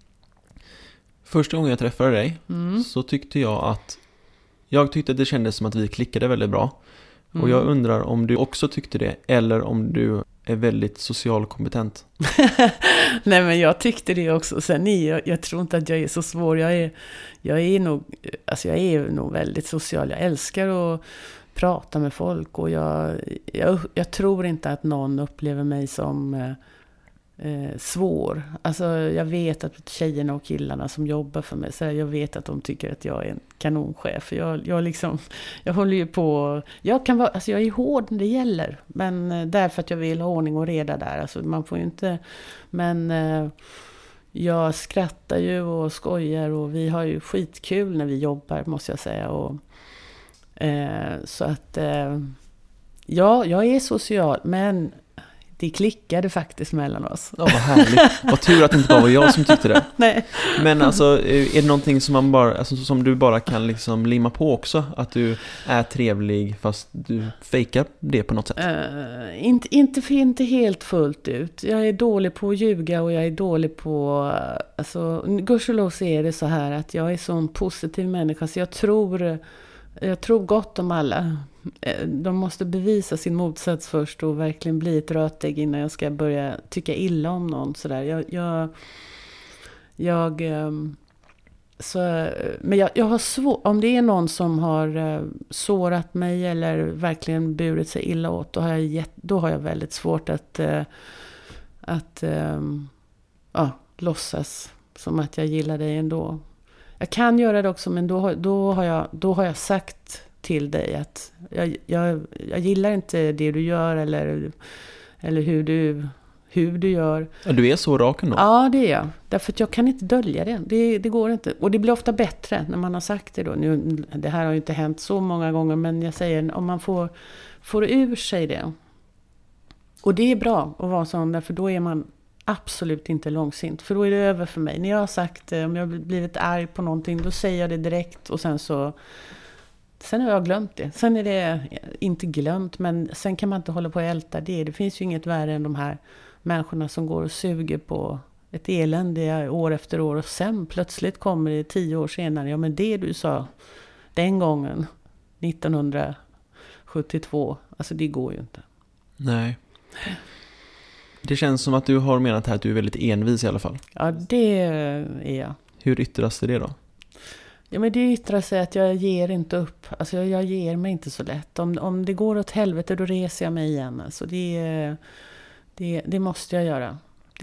Första gången jag träffade dig så tyckte jag att det kändes som att vi klickade väldigt bra. Och jag undrar om du också tyckte det, eller om du är väldigt socialkompetent. Nej, men jag tyckte det också. Sen jag tror inte att jag är så svår. Jag är nog väldigt social. Jag älskar att prata med folk, och jag tror inte att någon upplever mig som svår. Alltså jag vet att tjejerna och killarna som jobbar för mig, så jag vet att de tycker att jag är en kanonchef. Jag håller ju på, jag är hård när det gäller, men därför att jag vill ha ordning och reda där. Alltså man får ju inte, men jag skrattar ju och skojar, och vi har ju skitkul när vi jobbar, måste jag säga. Och så att jag är social, men det klickade faktiskt mellan oss. Ja, vad härligt. Vad tur att det inte bara var jag som tyckte det. Nej. Men alltså, är det någonting som som du bara kan liksom limma på också? Att du är trevlig fast du fejkar det på något sätt? Inte helt fullt ut. Jag är dålig på att ljuga, och jag är dålig på... Alltså, gudskelov så är det så här att jag är så en positiv människa, så jag tror gott om alla. De måste bevisa sin motsats först och verkligen bli ett rötägg innan jag ska börja tycka illa om någon. Sådär. Men jag har svårt, om det är någon som har sårat mig eller verkligen burit sig illa åt, då har jag väldigt svårt att låtsas som att jag gillar dig ändå. Jag kan göra det också, men då har jag sagt till dig att jag gillar inte det du gör eller hur du gör. Ja, du är så rak ändå? Ja, det är jag. Därför att jag kan inte dölja det. Det går inte. Och det blir ofta bättre när man har sagt det då. Nu, det här har ju inte hänt så många gånger, men jag säger, om man får ur sig det. Och det är bra att vara sån, därför då är man absolut inte långsint. För då är det över för mig. När jag har sagt, om jag har blivit arg på någonting, då säger jag det direkt, och sen har jag glömt det. Sen är det inte glömt, men sen kan man inte hålla på att älta det. Det finns ju inget värre än de här människorna som går och suger på ett elände år efter år, och sen plötsligt kommer det 10 år senare, ja men det du sa den gången 1972, alltså det går ju inte. Nej. Det känns som att du har menat här att du är väldigt envis i alla fall. Ja, det är jag. Hur yttras det då? Ja, men det yttrar sig att jag ger inte upp. Alltså jag ger mig inte så lätt. Om det går åt helvete, då reser jag mig igen. Alltså det måste jag göra.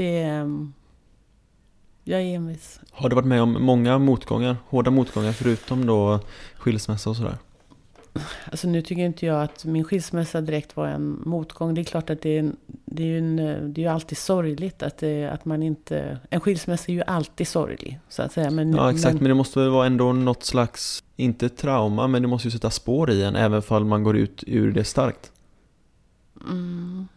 Jag är envis. Har du varit med om många motgångar, hårda motgångar förutom då skilsmässa och sådär? Alltså nu tycker inte jag att min skilsmässa direkt var en motgång. Det är klart att det är ju alltid sorgligt att man inte... En skilsmässa är ju alltid sorglig, så att säga. Ja, exakt. Men det måste väl vara ändå något slags, inte trauma, men det måste ju sätta spår i en, även om man går ut ur det starkt. Mm.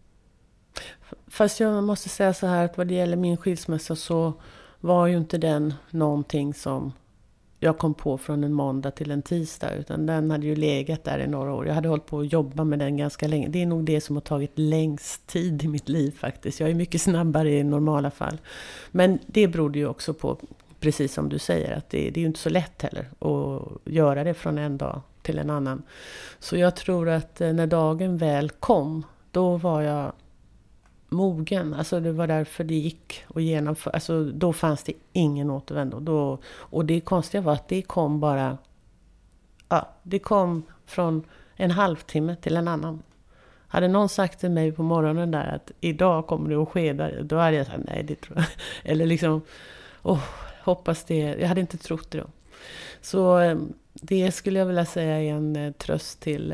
Fast jag måste säga så här, att vad det gäller min skilsmässa så var ju inte den någonting som jag kom på från en måndag till en tisdag, utan den hade ju legat där i några år. Jag hade hållit på att jobba med den ganska länge. Det är nog det som har tagit längst tid i mitt liv faktiskt. Jag är mycket snabbare i normala fall. Men det berodde ju också på, precis som du säger, att det är ju inte så lätt heller att göra det från en dag till en annan. Så jag tror att när dagen väl kom, då var jag mogen. Alltså det var därför det gick att genomföra. Alltså då fanns det ingen återvändo. Och det konstiga var att det kom bara... Ja, det kom från en halvtimme till en annan. Hade någon sagt till mig på morgonen där att idag kommer det att ske där, då hade jag sagt nej, det tror jag. Eller liksom, hoppas det. Jag hade inte trott det då. Så det skulle jag vilja säga är en tröst till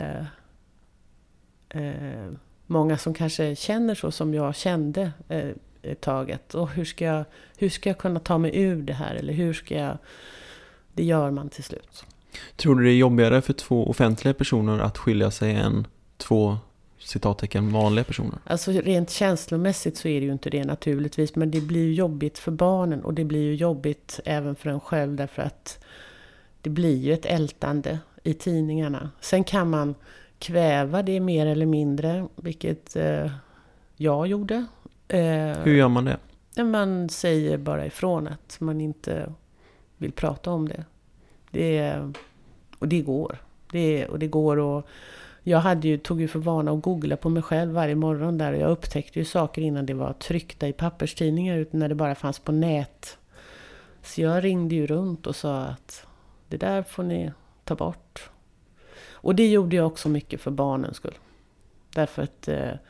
många som kanske känner så som jag kände ett taget. Och hur ska jag kunna ta mig ur det här? Eller hur ska jag... Det gör man till slut. Tror du det är jobbigare för två offentliga personer att skilja sig än två citattecken vanliga personer? Alltså rent känslomässigt så är det ju inte det naturligtvis. Men det blir ju jobbigt för barnen. Och det blir ju jobbigt även för en själv. Därför att det blir ju ett ältande i tidningarna. Sen kan man kväva det mer eller mindre, vilket jag gjorde. Hur gör man det? Man säger bara ifrån att man inte vill prata om det. Och det går. Och jag tog ju för vana att googla på mig själv varje morgon där. Och jag upptäckte ju saker innan det var tryckta i papperstidningar, utan när det bara fanns på nät. Så jag ringde ju runt och sa att det där får ni ta bort. Och det gjorde jag också mycket för barnens skull. Därför att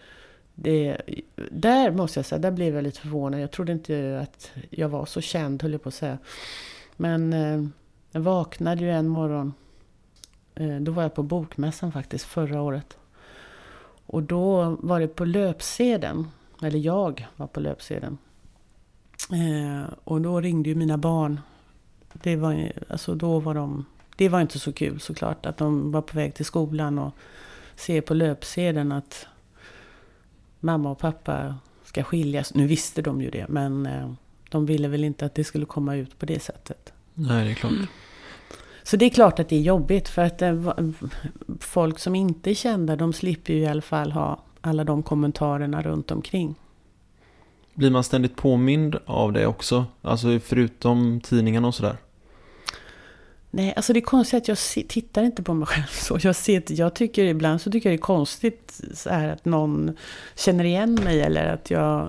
där måste jag säga, där blev jag lite förvånad. Jag trodde inte att jag var så känd, höll jag på att säga. Men jag vaknade ju en morgon. Då var jag på bokmässan faktiskt förra året. Och då var det på löpsedeln. Eller jag var på löpsedeln. Och då ringde ju mina barn. Det var inte så kul såklart att de var på väg till skolan och se på löpsedeln att mamma och pappa ska skiljas. Nu visste de ju det, men de ville väl inte att det skulle komma ut på det sättet. Nej, det är klart. Så det är klart att det är jobbigt, för att folk som inte är kända, de slipper ju i alla fall ha alla de kommentarerna runt omkring. Blir man ständigt påmind av det också? Alltså förutom tidningarna och sådär? Nej, alltså det är konstigt att jag tittar inte på mig själv så. Ibland tycker jag det är konstigt så här att någon känner igen mig, eller att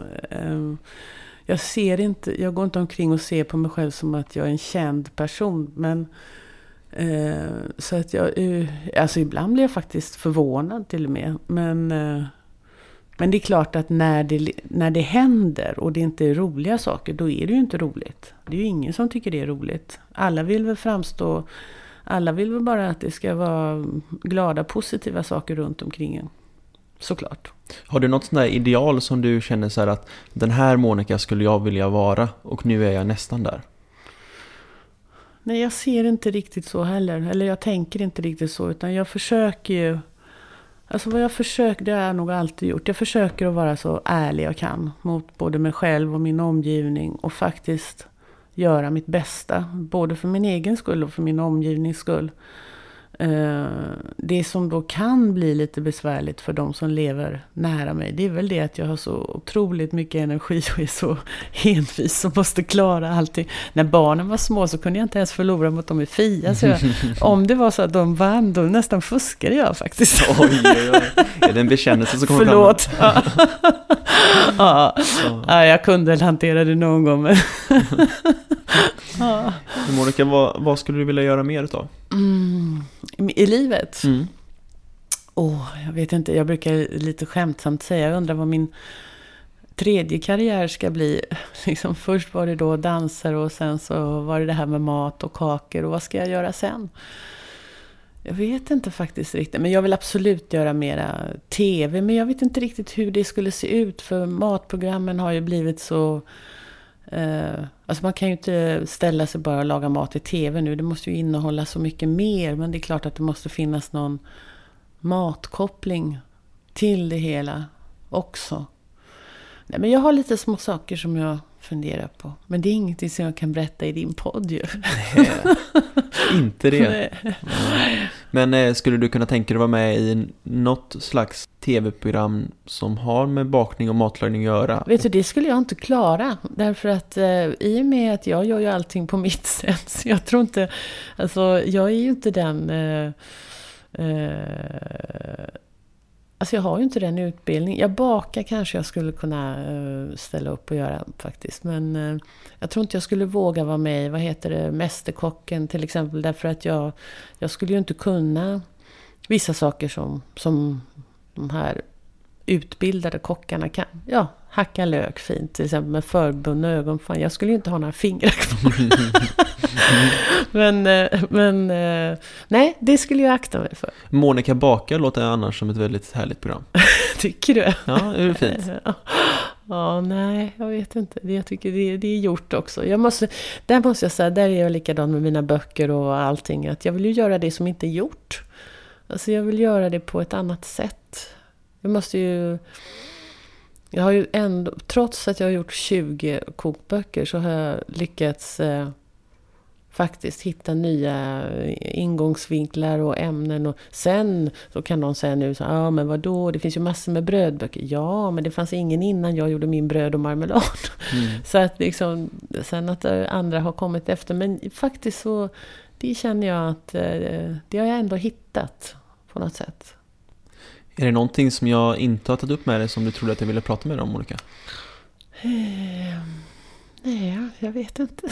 jag går inte omkring och ser på mig själv som att jag är en känd person, men så att alltså ibland blir jag faktiskt förvånad till och med, men det är klart att när det händer och det inte är roliga saker, då är det ju inte roligt. Det är ju ingen som tycker det är roligt. Alla vill väl bara att det ska vara glada, positiva saker runt omkring en. Såklart. Har du något sånt där ideal som du känner så här att den här Monica skulle jag vilja vara och nu är jag nästan där? Nej, jag ser inte riktigt så heller. Eller jag tänker inte riktigt så, utan jag försöker ju... Alltså vad jag försöker, det har jag nog alltid gjort. Jag försöker att vara så ärlig jag kan mot både mig själv och min omgivning. Och faktiskt göra mitt bästa. Både för min egen skull och för min omgivnings skull. Det som då kan bli lite besvärligt för de som lever nära mig, det är väl det att jag har så otroligt mycket energi och är så envis och måste klara allting. När barnen var små så kunde jag inte ens förlora mot dem i Fia. Så om det var så att de vann, då nästan fuskade jag faktiskt. Oj. Är det en bekännelse som kommer Förlåt. fram? Ja, jag kunde hantera det någon gång. Men Monica, vad skulle du vilja göra mer utav? I livet? Jag vet inte, jag brukar lite skämtsamt säga, jag undrar vad min tredje karriär ska bli. Liksom, först var det då dansare och sen så var det här med mat och kakor, och vad ska jag göra sen? Jag vet inte faktiskt riktigt, men jag vill absolut göra mera tv, men jag vet inte riktigt hur det skulle se ut, för matprogrammen har ju blivit så... Alltså man kan ju inte ställa sig bara och laga mat i tv nu. Det måste ju innehålla så mycket mer. Men det är klart att det måste finnas någon matkoppling till det hela också. Nej, men jag har lite små saker som jag funderar på. Men det är ingenting som jag kan berätta i din podd ju. Nej, inte det. Men skulle du kunna tänka dig att vara med i något slags tv-program som har med bakning och matlagning att göra? Vet du, det skulle jag inte klara. Därför att i och med att jag gör ju allting på mitt sätt. Så jag tror inte, alltså jag är ju inte den... Alltså jag har ju inte den utbildningen. Jag bakar kanske jag skulle kunna ställa upp och göra faktiskt. Men jag tror inte jag skulle våga vara med i, vad heter det, Mästerkocken till exempel. Därför att jag skulle ju inte kunna vissa saker som de här utbildade kockarna kan. Ja, hacka lök fint till exempel med förbundna ögon. Fan, jag skulle ju inte ha några fingrar kvar. men nej, det skulle jag akta mig för. Monica bakar låter annars som ett väldigt härligt program. Tycker du? Ja, det är fint. Ja, nej, jag vet inte. Jag tycker det är gjort också. Där måste jag säga, där är jag likadan med mina böcker och allting. Att jag vill ju göra det som inte är gjort. Alltså jag vill göra det på ett annat sätt. Jag har ju ändå, trots att jag har gjort 20 kokböcker, så har jag lyckats faktiskt hitta nya ingångsvinklar och ämnen. Och sen så kan någon säga nu så, ja men vadå, det finns ju massor med brödböcker. Ja, men det fanns ingen innan jag gjorde min bröd och marmelad. Så att liksom, sen att andra har kommit efter. Men faktiskt så, det känner jag att det har jag ändå hittat på något sätt. Är det någonting som jag inte har tagit upp med dig som du trodde att jag ville prata med dig om, Monica? Nej, jag vet inte.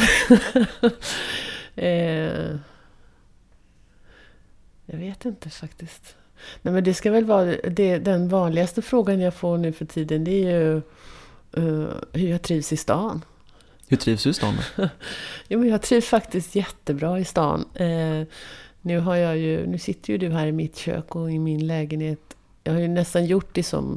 Jag vet inte faktiskt. Nej, men det ska väl vara den vanligaste frågan jag får nu för tiden. Det är ju hur jag trivs i stan. Hur trivs du i stan? Jo, men jag trivs faktiskt jättebra i stan. Nu sitter ju du här i mitt kök och i min lägenhet. Jag har ju nästan gjort det som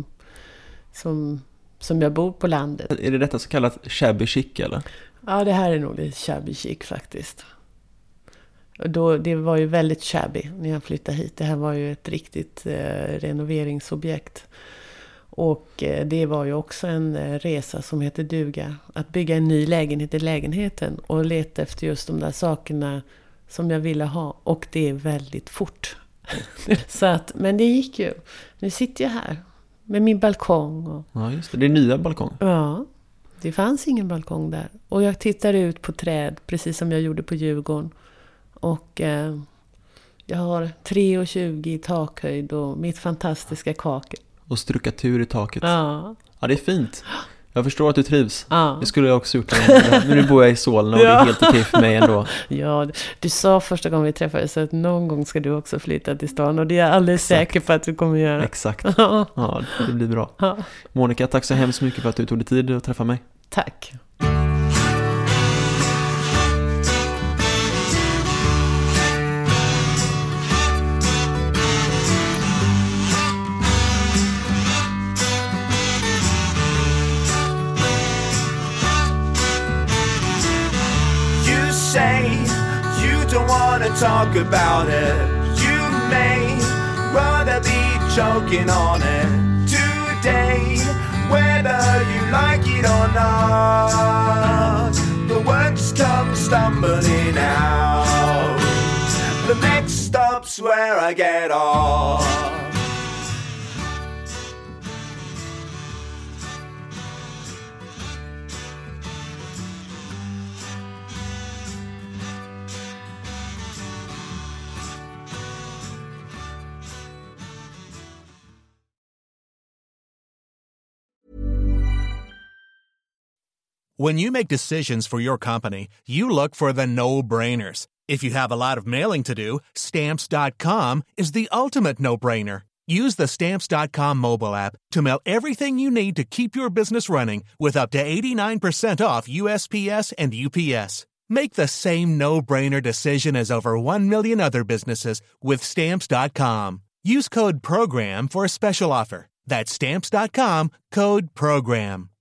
jag bor på landet. Är det detta så kallat shabby chic eller? Ja, det här är nog lite shabby chic faktiskt. Det var ju väldigt shabby när jag flyttade hit. Det här var ju ett riktigt renoveringsobjekt. Och det var ju också en resa som heter duga. Att bygga en ny lägenhet i lägenheten och leta efter just de där sakerna som jag ville ha. Och det är väldigt fort. Så att, men det gick ju. Nu sitter jag här med min balkong. Ja, just det. Det är nya balkong. Ja, det fanns ingen balkong där. Och jag tittar ut på träd, precis som jag gjorde på Djurgården. Och jag har 3,20 i takhöjd och mitt fantastiska kakel. Och struckatur i taket. Ja. Ja, det är fint. Jag förstår att du trivs. Ja. Det skulle jag också gjort. Men nu bor jag i Solna och det är helt okej för mig ändå. Ja, du sa första gången vi träffades att någon gång ska du också flytta till stan. Och det är jag alldeles säker på att du kommer göra. Exakt. Ja, det blir bra. Ja. Monica, tack så hemskt mycket för att du tog dig tid att träffa mig. Tack. Say you don't want to talk about it. You may rather be choking on it today, whether you like it or not. The words come stumbling out. The next stop's where I get off. When you make decisions for your company, you look for the no-brainers. If you have a lot of mailing to do, Stamps.com is the ultimate no-brainer. Use the Stamps.com mobile app to mail everything you need to keep your business running with up to 89% off USPS and UPS. Make the same no-brainer decision as over 1 million other businesses with Stamps.com. Use code PROGRAM for a special offer. That's Stamps.com, code PROGRAM.